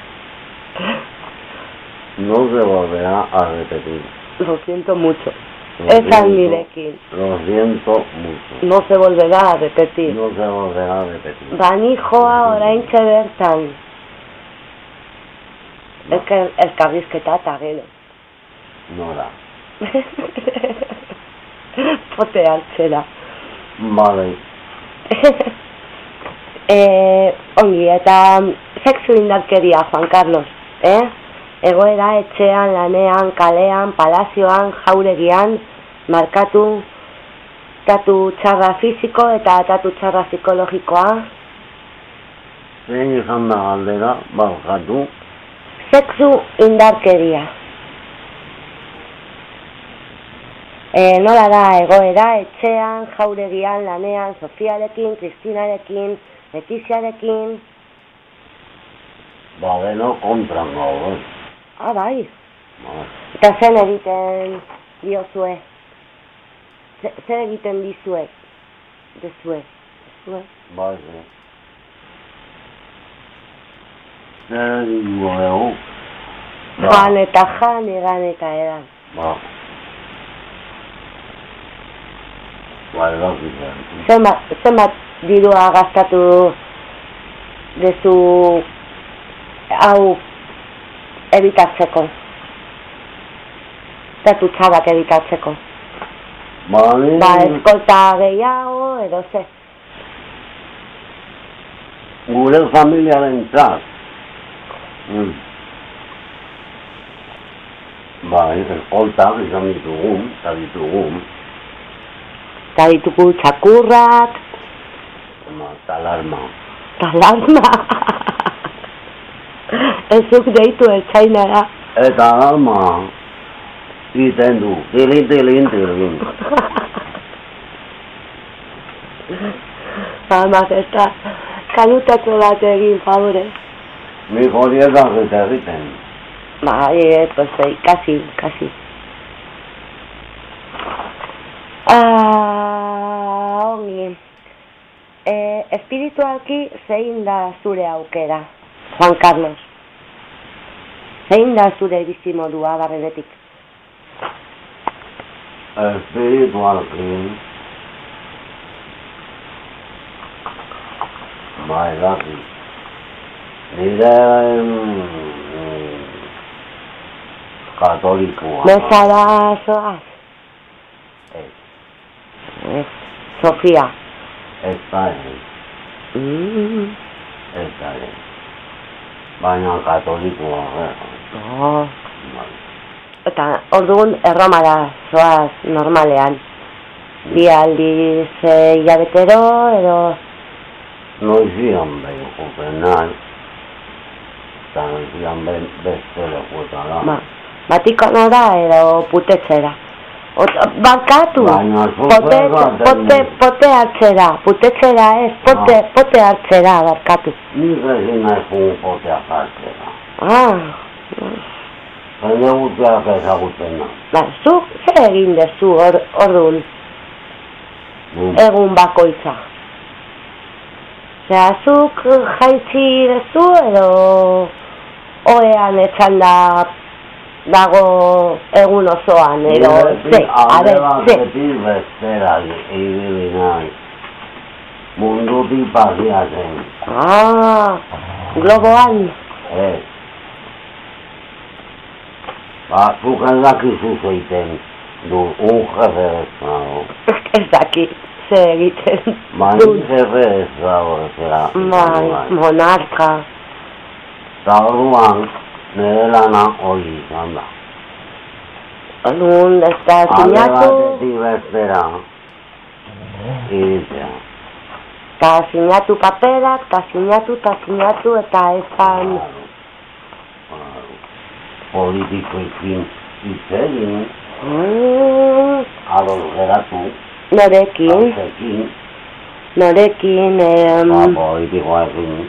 S7: No se volverá a repetir.
S2: Lo siento mucho.
S7: Lo
S2: Esan
S7: siento,
S2: nirekin.
S7: Lo siento mucho.
S2: No se volverá a repetir.
S7: No se volverá a repetir.
S2: Bani joa oraintxe bertan. Elke elkarrizketa eta gero.
S7: Nora.
S2: Pote hartzera.
S7: Vale.
S2: eh, ongi, eta sexu indarkeria, Juan Carlos, eh? Egoera etxean, lanean, kalean, palazioan, jauregian, markatu, tatu txarra fisiko eta tatu txarra psikologikoa.
S7: Zein izan da galdera, barkatu.
S2: Sexu indarkeria. E, nola da egoera etxean, jauregian, lanean, Sofiarekin, Kristinarekin, Letiziarekin.
S7: Ba, beno kontran gaude.
S2: Ah, bai.
S7: Ba,
S2: Eta zen egiten diozue? Ze- Zer egiten dizuek? Dezue? Dezue?
S7: bai, ze. Zer egingo dugu? Ba,
S2: Joan eta jan, egan eta edan.
S7: ba. Ba, edakitzen.
S2: Zenbat, zenbat dirua gastatu dezu hau ebitatzeko? Tatu txabak ebitatzeko.
S7: Ba, ni...
S2: Ba, eskolta gehiago, edo ze.
S7: Gure familiaren txat. Mm. Ba, eskoltak izan ditugun, eta ditugun.
S2: Eta ditugu txakurrak,
S7: Ba, talarma.
S2: talarma. Ezuk deitu ertzainara.
S7: Eta alma, iten du, tilin, tilin, tilin.
S2: Amak eta kanutako bat egin, favore.
S7: Ni horiekak eta egiten.
S2: Bai, eh, pues, eh, kasi, kasi. Ah, ongi. Eh, espiritualki zein da zure aukera, Juan Carlos? Zein da zure bizimodua barrenetik?
S7: Espiritualki. Ba, edaki. Nire... mm, katolikoa.
S2: Mesara zoaz?
S7: Ez,
S2: Ez, Sofia.
S7: ez da ez,
S2: Mm.
S7: ez da ez. Baina katolikoa, eh?
S2: Oh.
S7: Bai.
S2: Eta orduan erromara zoaz normalean. Bi aldiz eh, hilabetero edo...
S3: noizian behin joten nahi, eta noizian behin beste lekuetara.
S2: Ba, batikona da edo putetzera. Ot, barkatu,
S3: Baina
S2: pote,
S3: zozer bat
S2: pote,
S3: egin.
S2: pote hartzera, putetzera ez, pote,
S3: Ah.
S2: pote hartzera, barkatu.
S3: Nik ezin nahi jun potea jartzera.
S2: Ah,
S3: Jende guztiak ezagutzen da.
S2: ba, zu, zer egin dezu or, orduan,
S3: Nun,
S2: egun bakoitza? Zera, zuk jaitzi dezu edo oean etxan da dago egun osoan, edo ze, a
S3: alde
S2: ber, ze.
S3: batetik bestera ibili nahi. Mundutik pasiatzen.
S2: Ah, globoan.
S3: Ez. Ba, zuk ez dakizu zeiten du, un jefe ez dago.
S2: Ez daki, ze egiten
S3: Ba,
S2: dut.
S3: nik jefe ez dago ezera.
S2: Bai, monarka.
S3: Eta orduan, nire lana hori izan da.
S2: Orduan, ez da
S3: Alde
S2: sinatu,
S3: batetik bestera. Iritzea.
S2: eta sinatu paperak, eta sinatu, eta sinatu, eta ezan...
S3: Politikoekin hitz egin,
S2: Mm,
S3: ados geratu,
S2: norekin,
S3: hauzekin,
S2: norekin, em...
S3: ba, politikoekin.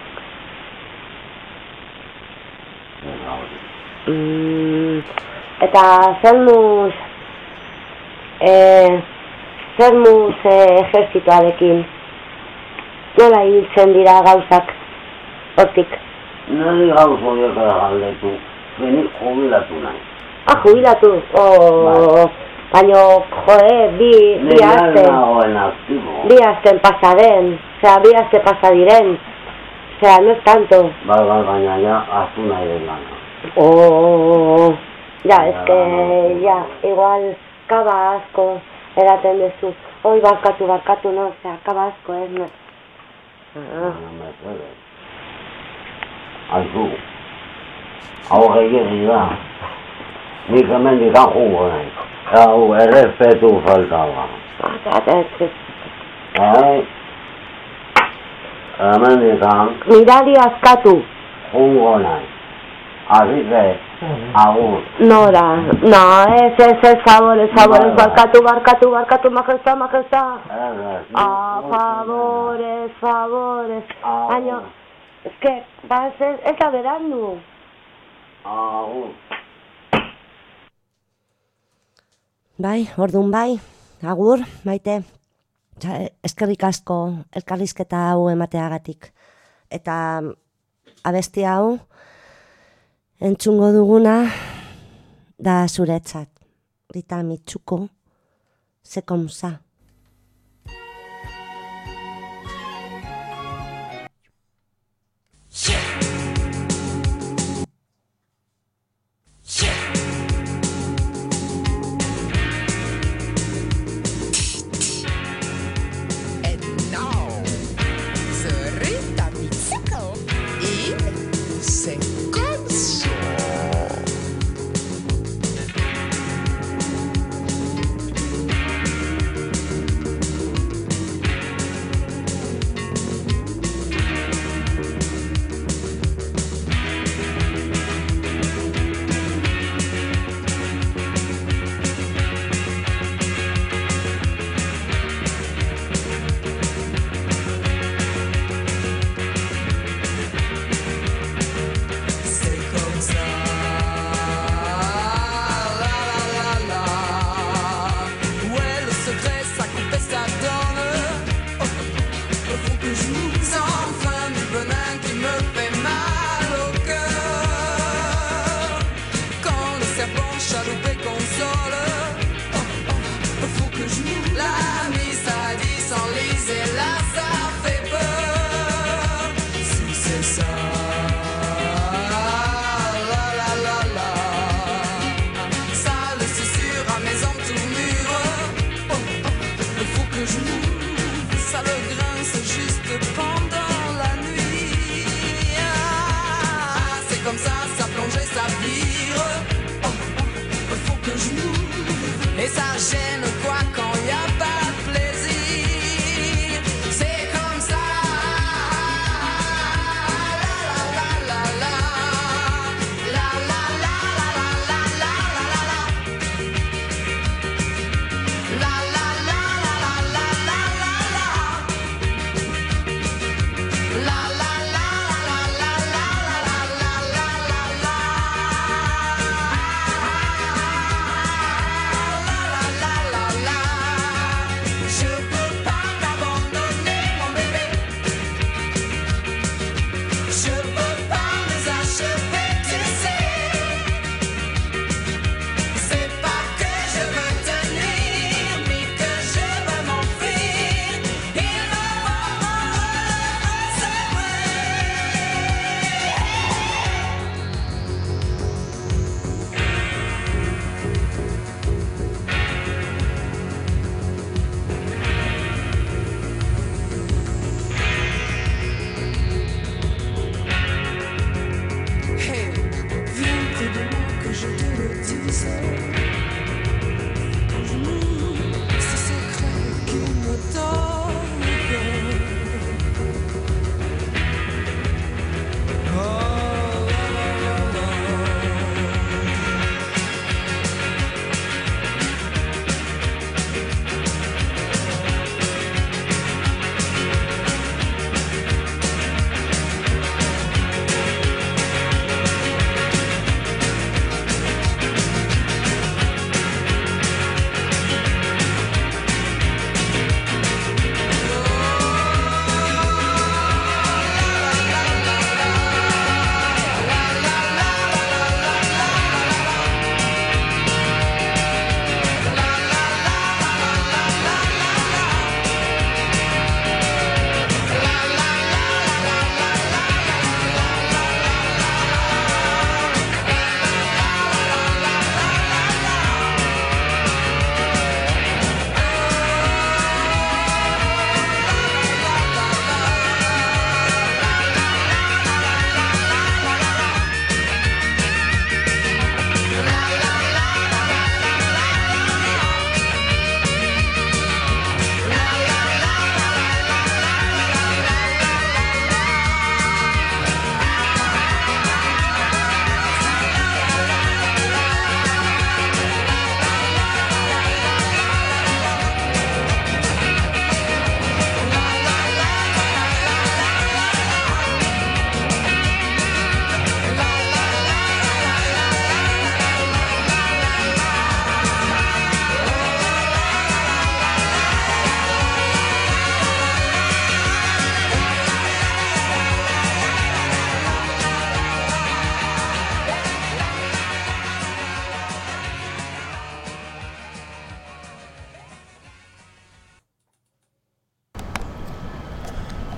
S3: Eta hori.
S2: Mm, eta zer muz, eh, zer muz eh, ejertzituarekin, nola hiltzen dira gauzak? hortik.
S7: Nari gauzo horiek galdetu, benik jubilatu nahi.
S2: Ah, jubilatu, oh, baina, joe, bi, bi aste,
S7: nagoen aktibo.
S2: bi asten pasaren, osea, bi aste pasadiren, osea, no es tanto.
S7: Bai, bai, baina ja, aztu nahi den gana.
S2: Oh, ja, es que, ja, igual, kaba asko eraten dezu. Hoi, barkatu, barkatu, no, osea, kaba asko, ez, no. Ah.
S7: Aizu, hau gehiagri da. Nik hemen dikan jugo nahi. Hau, errespetu faltaba. Bai, hemen dikan
S2: Mirari askatu.
S7: jugo nahi. Así que, agur.
S2: Nora, no, ez, ez, ez, favores, favores, barkatu, barkatu, barkatu, majestad, majestad. Ah, favores, favores. Baina, es que, ba, ez, ez da berandu.
S7: Agur.
S2: Bai, ordun bai, agur, maite. Eskerrik asko elkarrizketa hau emateagatik. Eta abesti hau entzungo duguna da zuretzat. Rita Mitsuko, c'est comme ça.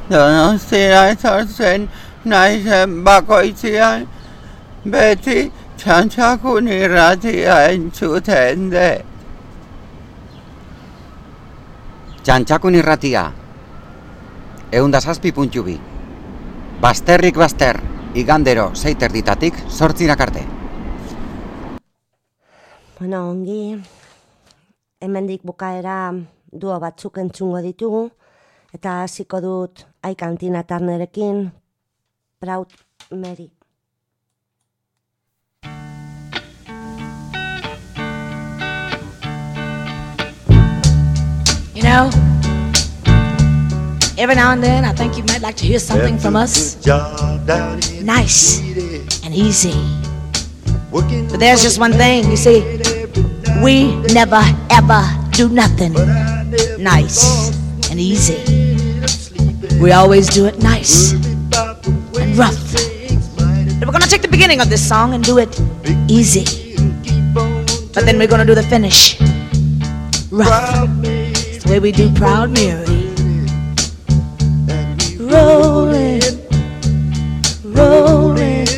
S8: Donostia etortzen naizen bakoitzian, beti Txantxakun irratia entzuten dut.
S9: Txantxakun irratia, eunda zazpi puntu bi. Basterrik baster, igandero zeiterditatik sortzirak arte.
S2: Bueno, ongi, hemendik bukaera duo batzuk entzungo ditugu, eta hasiko dut Aikan Tina Turnerekin, Proud Mary.
S10: You know, every now and then I think you might like to hear something from us. Nice and easy. But there's just one thing, you see, we never ever do nothing nice and easy. We always do it nice and rough. But we're gonna take the beginning of this song and do it easy. But then we're gonna do the finish rough. It's the way we do Proud Mary. Rolling, rolling,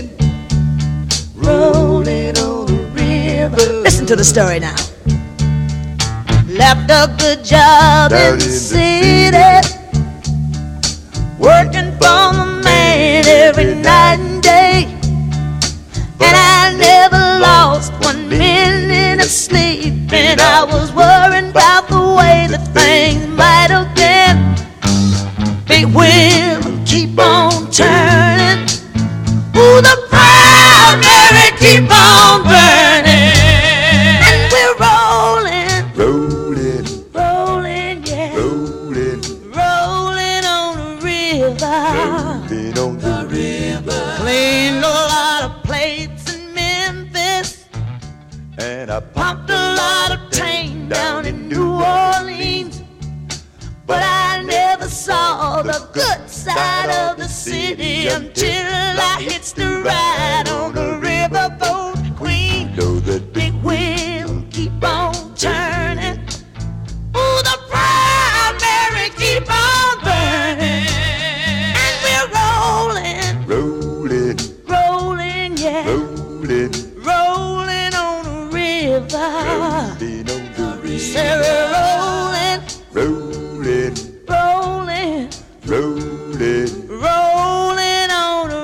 S10: rolling on the river. Listen to the story now. Left a good job in the city, working for the man every night and day, and I never lost one minute of sleep, and I was worried about the way that things might have been. Big wheel keep on turning, ooh, the Proud Mary keep on burning, and we're rolling, rolling, rolling, yeah, rolling, rolling on the river, rolling on the river. Cleaned a lot of plates in Memphis, and I pumped a lot of tang down in New Orleans. But I never saw the good side of the city until I hitched the ride on the riverboat queen. Know that big wheel keep on turning, ooh, the Proud Mary keep on burning, and we're rolling, rolling, rolling, yeah, rolling, rolling on the river, rolling on the river. Say we're rolling, rolling, rolling, rolling, rolling on the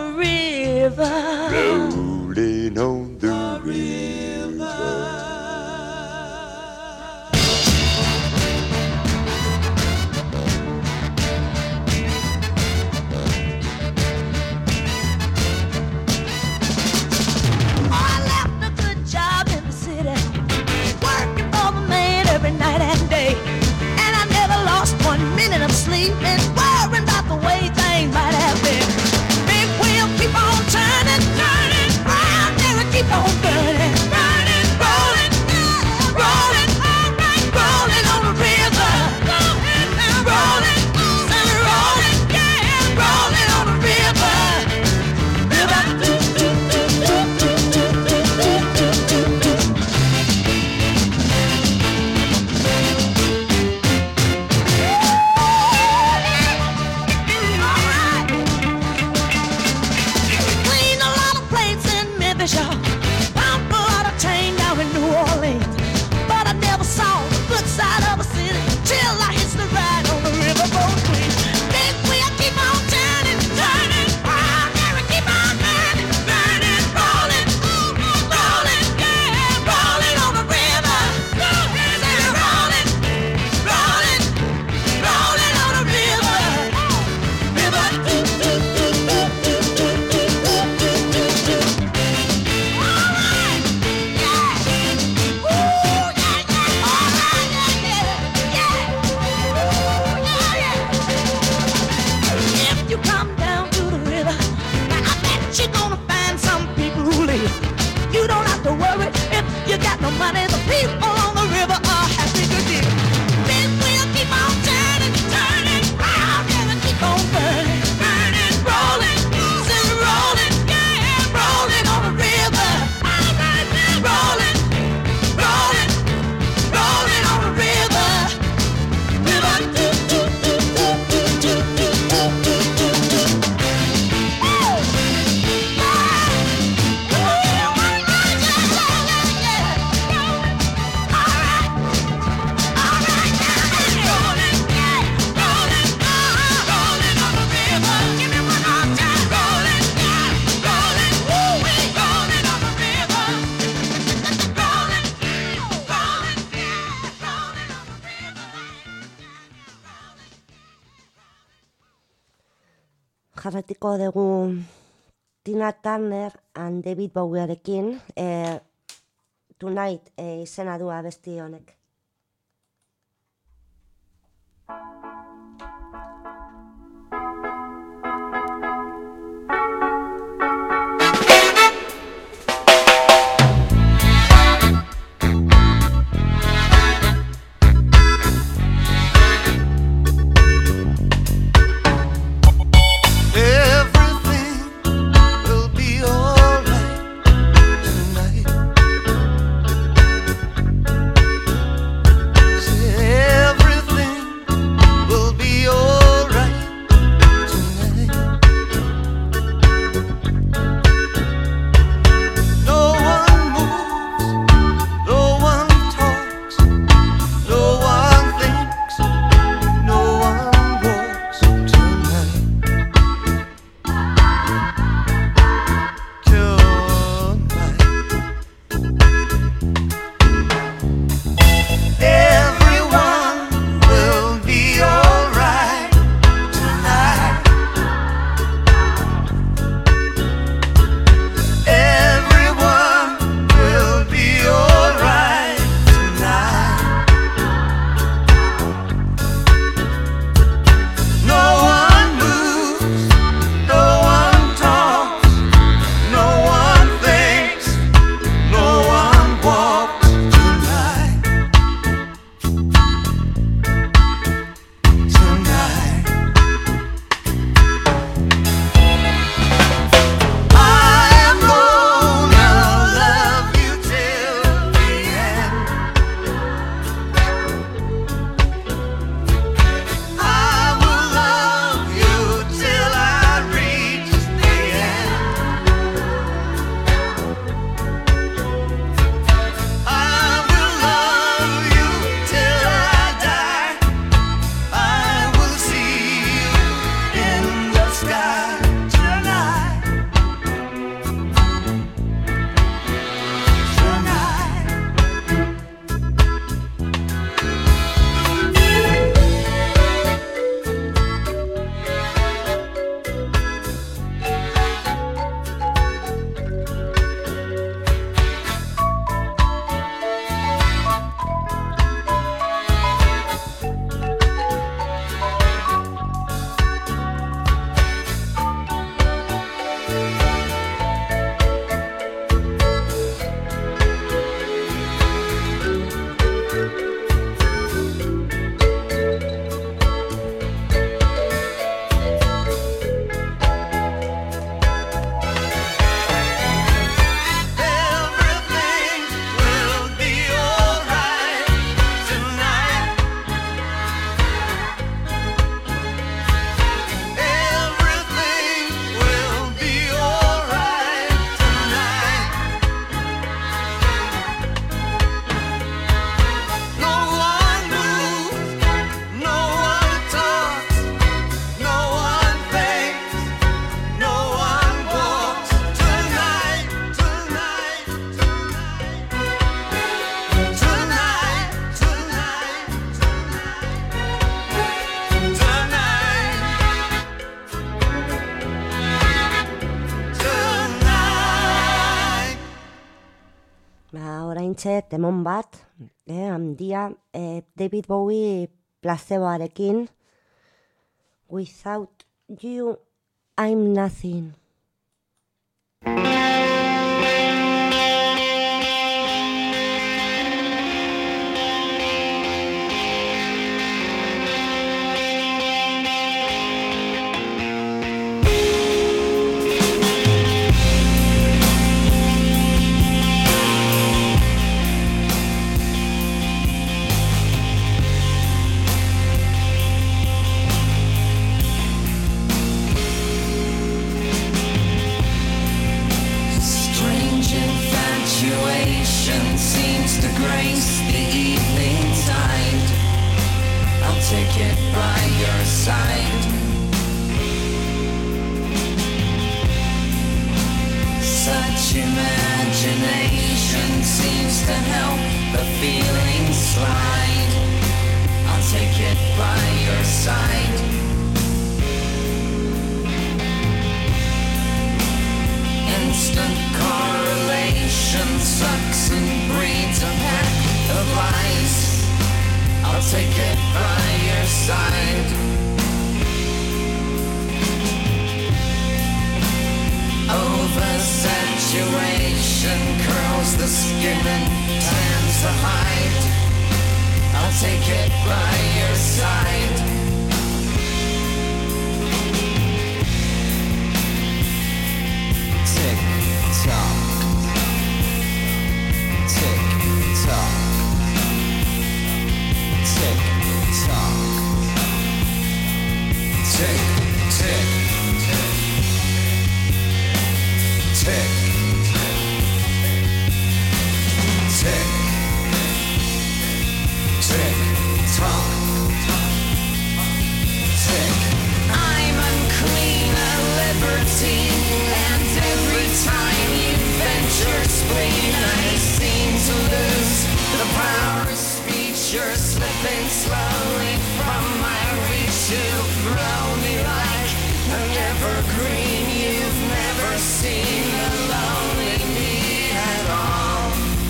S2: jarretiko dugu Tina Turner and David Bowierekin, e, Tonight e, izena du abesti honek. oraintxe temon bat, eh, handia, eh, David Bowie placeboarekin, Without You, I'm Nothing.
S11: by your side. Oversaturation curls the skin and tans the hide. I'll take it by your side. Tick tock, tick tock, tick tock, tick tick tick tick tick tock tick. I'm unclean, a libertine, and every time you venture spleen, I seem to lose the power of speech. You're slipping slowly from my reach. You throw me like an evergreen. You've never seen a lonely me at all.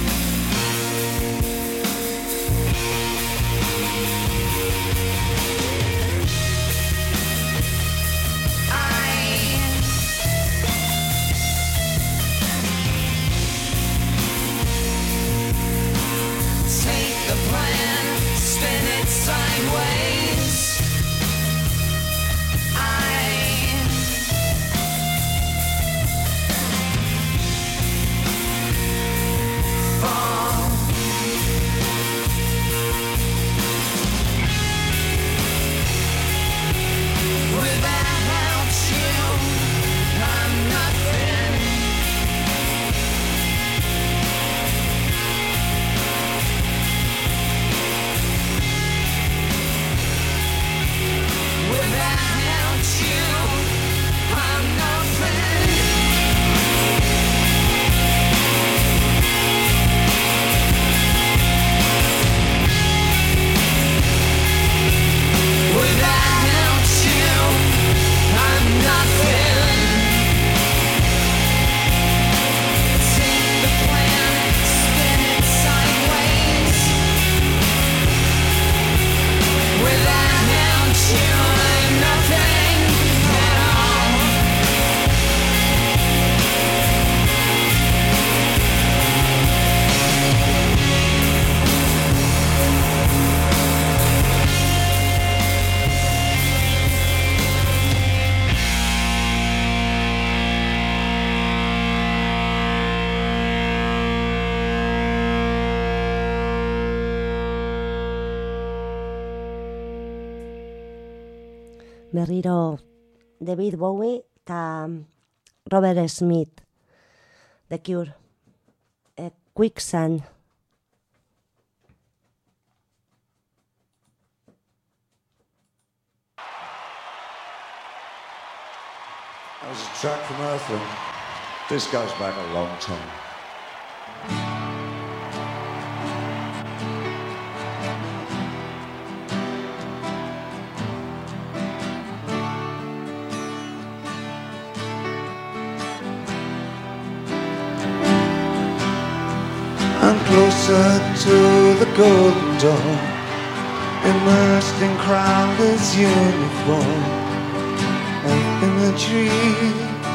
S11: Take the plan, spin it sideways. I fall. Without you, I'm nothing. Without you, I'm nothing. Without you, I'm nothing. Take the plan, spin it sideways. Without you, I'm nothing at all.
S2: Berriro David Bowie eta Robert Smith, The Cure, e, Quicksand.
S12: That was a track from Earthling. This goes back a long time.
S3: I'm closer to the golden dawn, immersed in Crowder's uniform, up in the tree.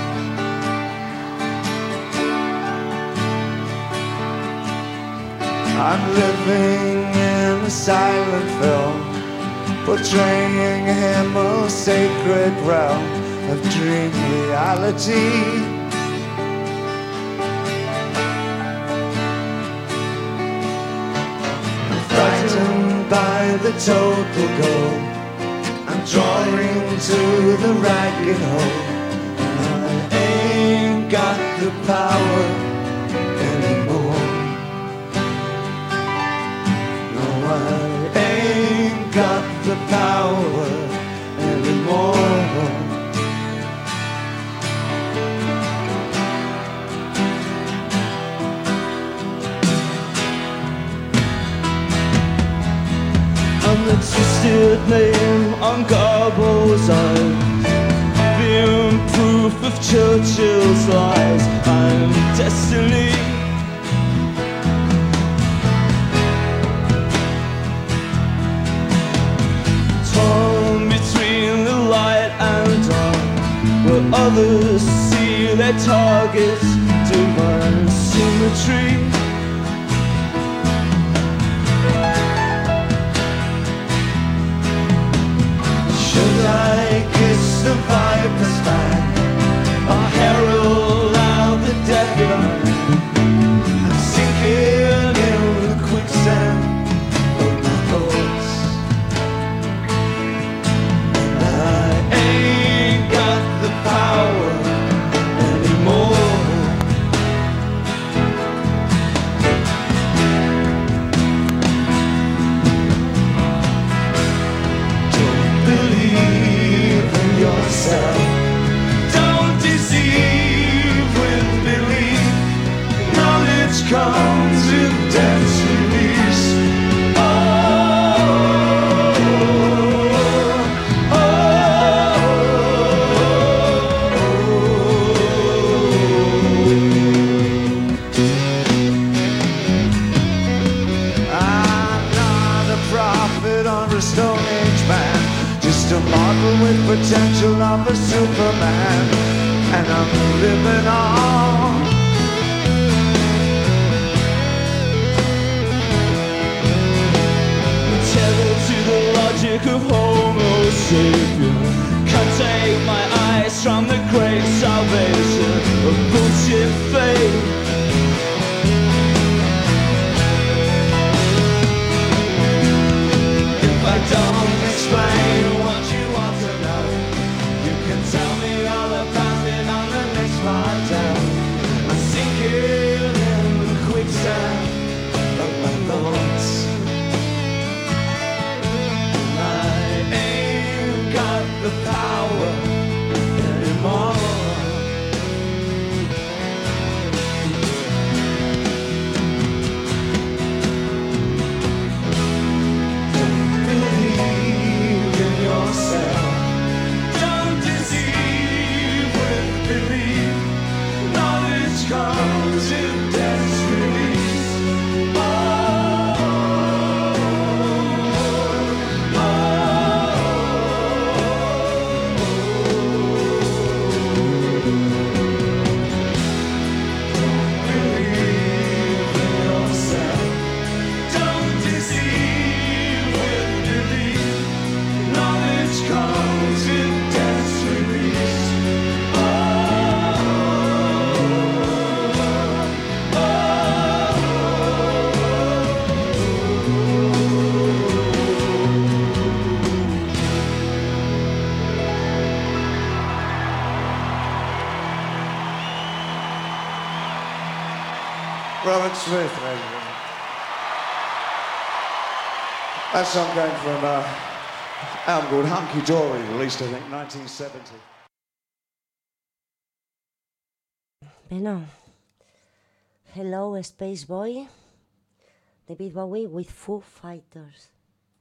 S3: I'm living in a silent film, portraying him a sacred realm of dream reality. By the total goal, I'm drawing to the ragged hole. I ain't got the power anymore. No, I ain't got the power anymore. I'm the twisted name on Garbo's eyes, the proof of Churchill's lies. I'm destiny.
S13: others see their targets demand symmetry. Should I kiss the viper's back or herald out the deadline? I'm sinking in the quicksand of my thoughts, and I ain't got the power anymore. Don't believe in yourself. Don't deceive with belief. Knowledge comes in dense release. Oh, oh, oh. I'm not a prophet or a Stone Age man, just a model with potential of a Superman, and I'm living on. Tethered to the logic of Homo sapien, can't take my eyes from the great salvation of bullshit faith. If I don't explain what you want to know, you can tell me all about it on the next flight down. I'm sinking in the quicksand of my thoughts. I ain't got the power anymore. Don't believe in yourself. Don't deceive with belief. Knowledge comes in dense release. Oh,
S12: Robert Smith, ladies and gentlemen. That song came from uh, an album called Hunky Dory, released I think nineteen seventy.
S2: Beno, Hello Space Boy, David Bowie with Foo Fighters.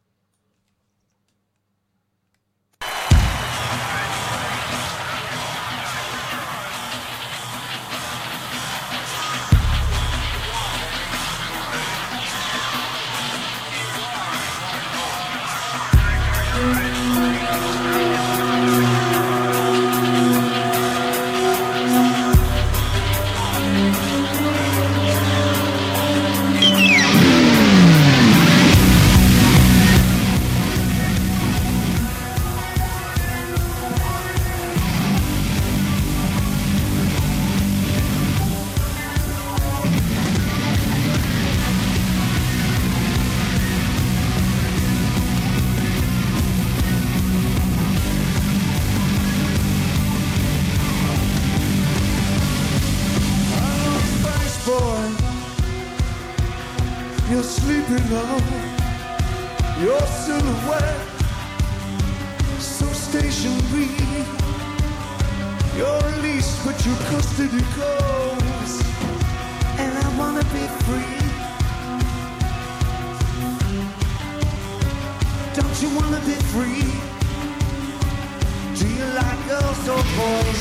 S3: You're sleeping on your silhouette, so stationary. You're released, but your custody goes, and I wanna be free. Don't you wanna be free? Do you like girls or boys?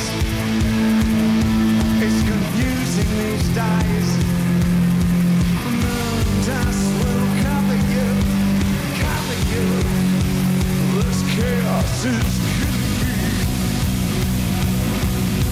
S3: It's confusing these days. Dust will cover you, cover you. This chaos is killing me.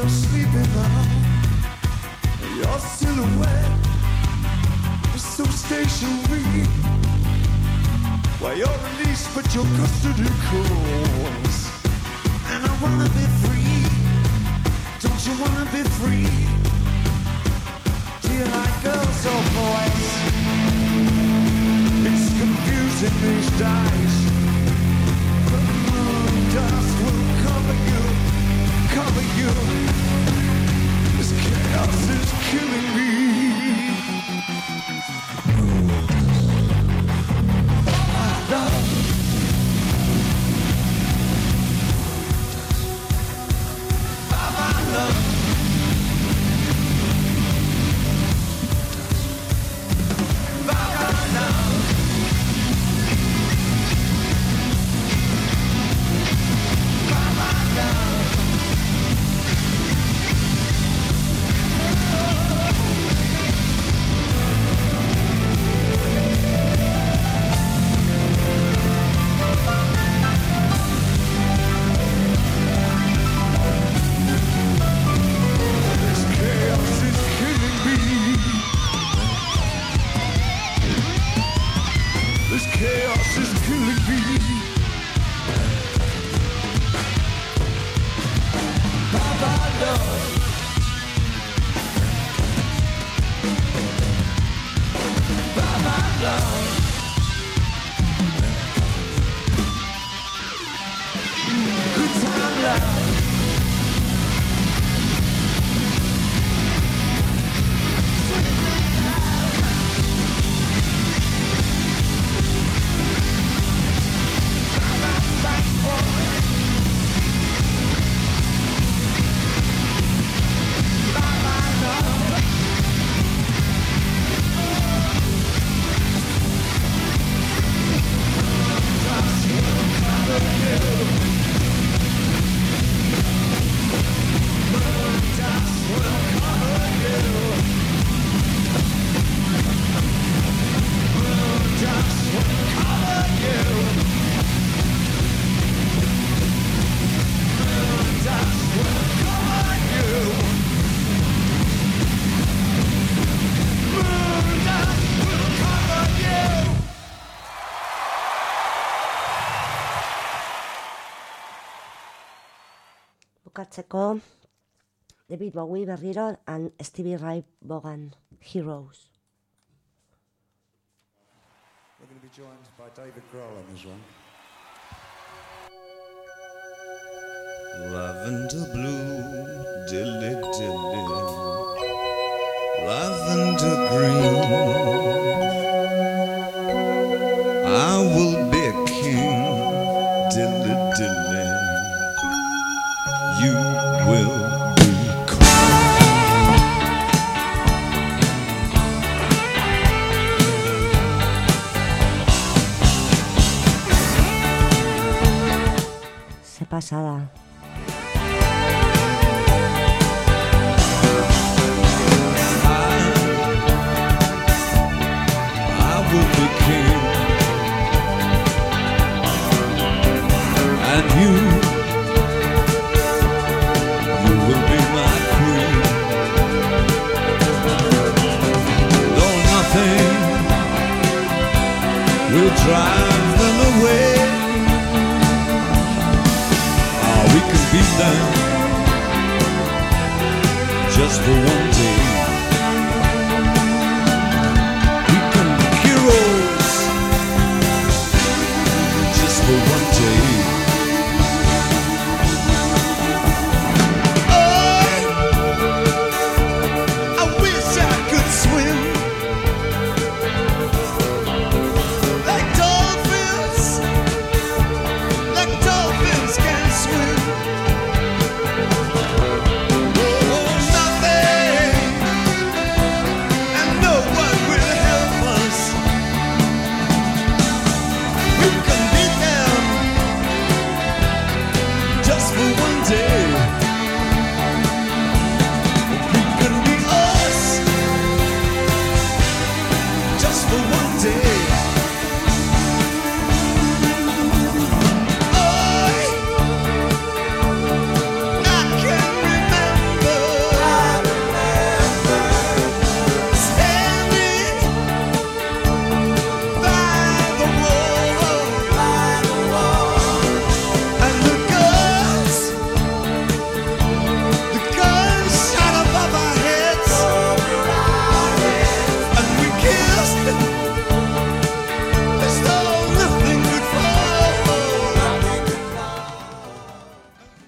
S13: you're sleeping now. Your silhouette is so stationary. While you're released, but your custody calls. And I wanna be free. Don't you wanna be free? Do you like girls or boys? It's confusing these days. The moon dust will cover you, cover you. This chaos is killing me.
S2: Bukatzeko David Bowie berriro and Stevie Ray Vaughan, Heroes.
S12: We're going to be joined by David Grohl on this one.
S14: Lavender blue, dilly dilly, lavender green. I will be a king, dilly dilly. You will be
S2: Se pasada.
S14: will be king, and you, you will be my queen. Though nothing will drive them away, oh, we can beat them just for one day. Just for one day. Oh, I wish I could swim like dolphins, like dolphins can swim. Oh, nothing and no one will help us. Just for one day, we can be us. Just for one day. I, I can remember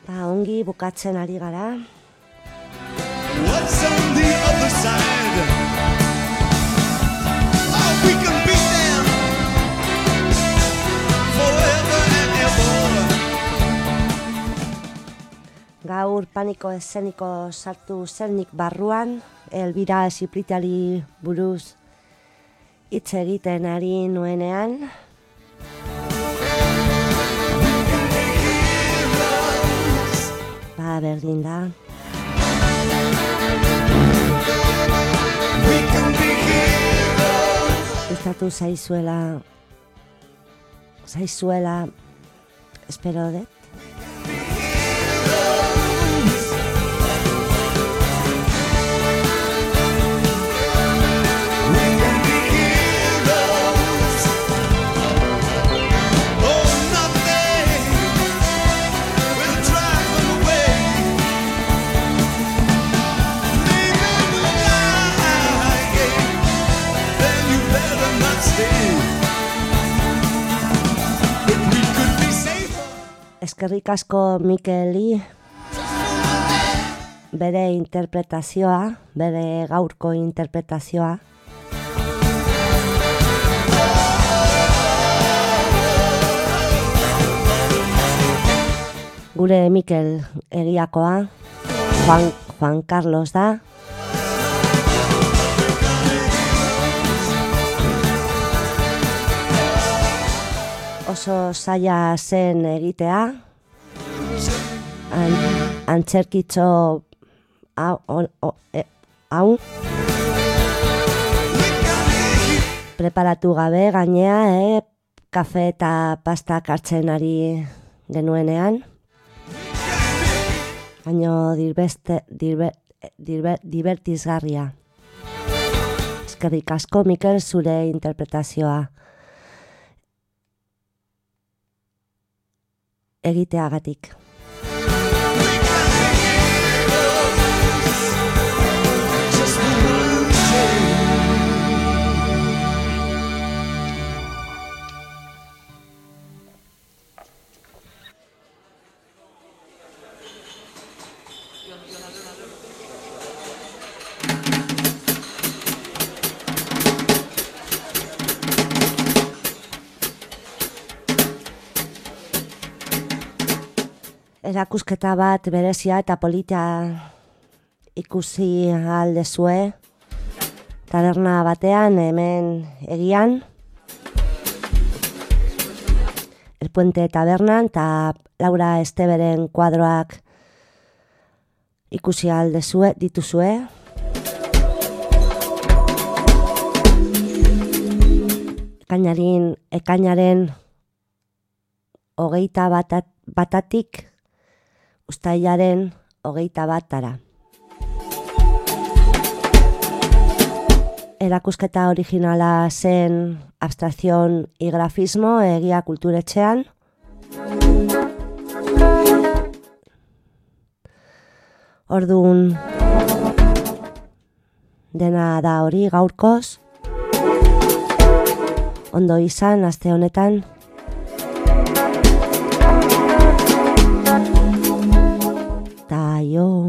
S2: Ba, ongi bukatzen ari gara.
S14: What's on the other side? Oh, we can beat them forever and ever.
S2: Gaur paniko eszeniko sartu zelnik barruan, Elbira Ziplitari buruz hitz egiten ari nuenean. Ba, berdin da. Gustatu zaizuela, zaizuela, espero dut. Eskerrik asko Mikeli bere interpretazioa, bere gaurko interpretazioa. Gure Mikel egiakoa, Juan, Juan Carlos da. Oso zaila zen egitea, An, antzerkitxo hau, e, preparatu gabe gainea, eh, kafe eta pasta hartzen ari genuenean. Baino dirbeste, dirbe, dirbe, divertizgarria. Eskerrik asko Mikel zure interpretazioa egiteagatik. Erakusketa bat berezia eta polita ikusi aldezue taberna batean hemen egian, El Puente tabernan, eta Laura Esteberen kuadroak ikusi aldezue dituzue. Ekainaren, ekainaren hogeita batat, batatik Uztailaren hogeita batara. Erakusketa originala zen abstrakzion y grafismo egia kulturetxean. Orduan dena da hori gaurkoz. Ondo izan aste honetan. Tayo.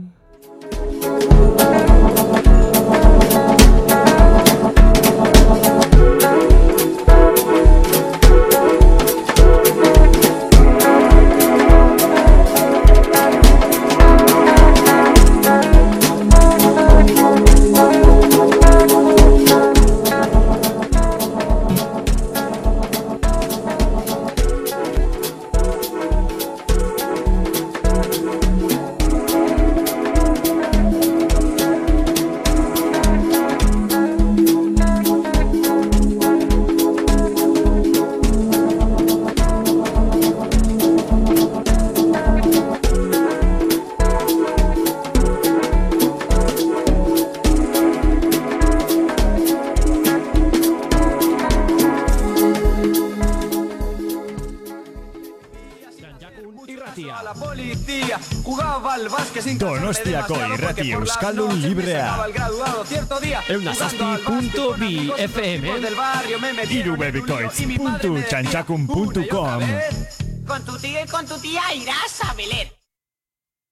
S1: Donostiako irrati euskaldun librea.
S15: eundazazpi puntu bi F M
S1: irubebikoitz puntu txantxakun puntu com
S16: Con tu tía y con tu tía irás a Belén.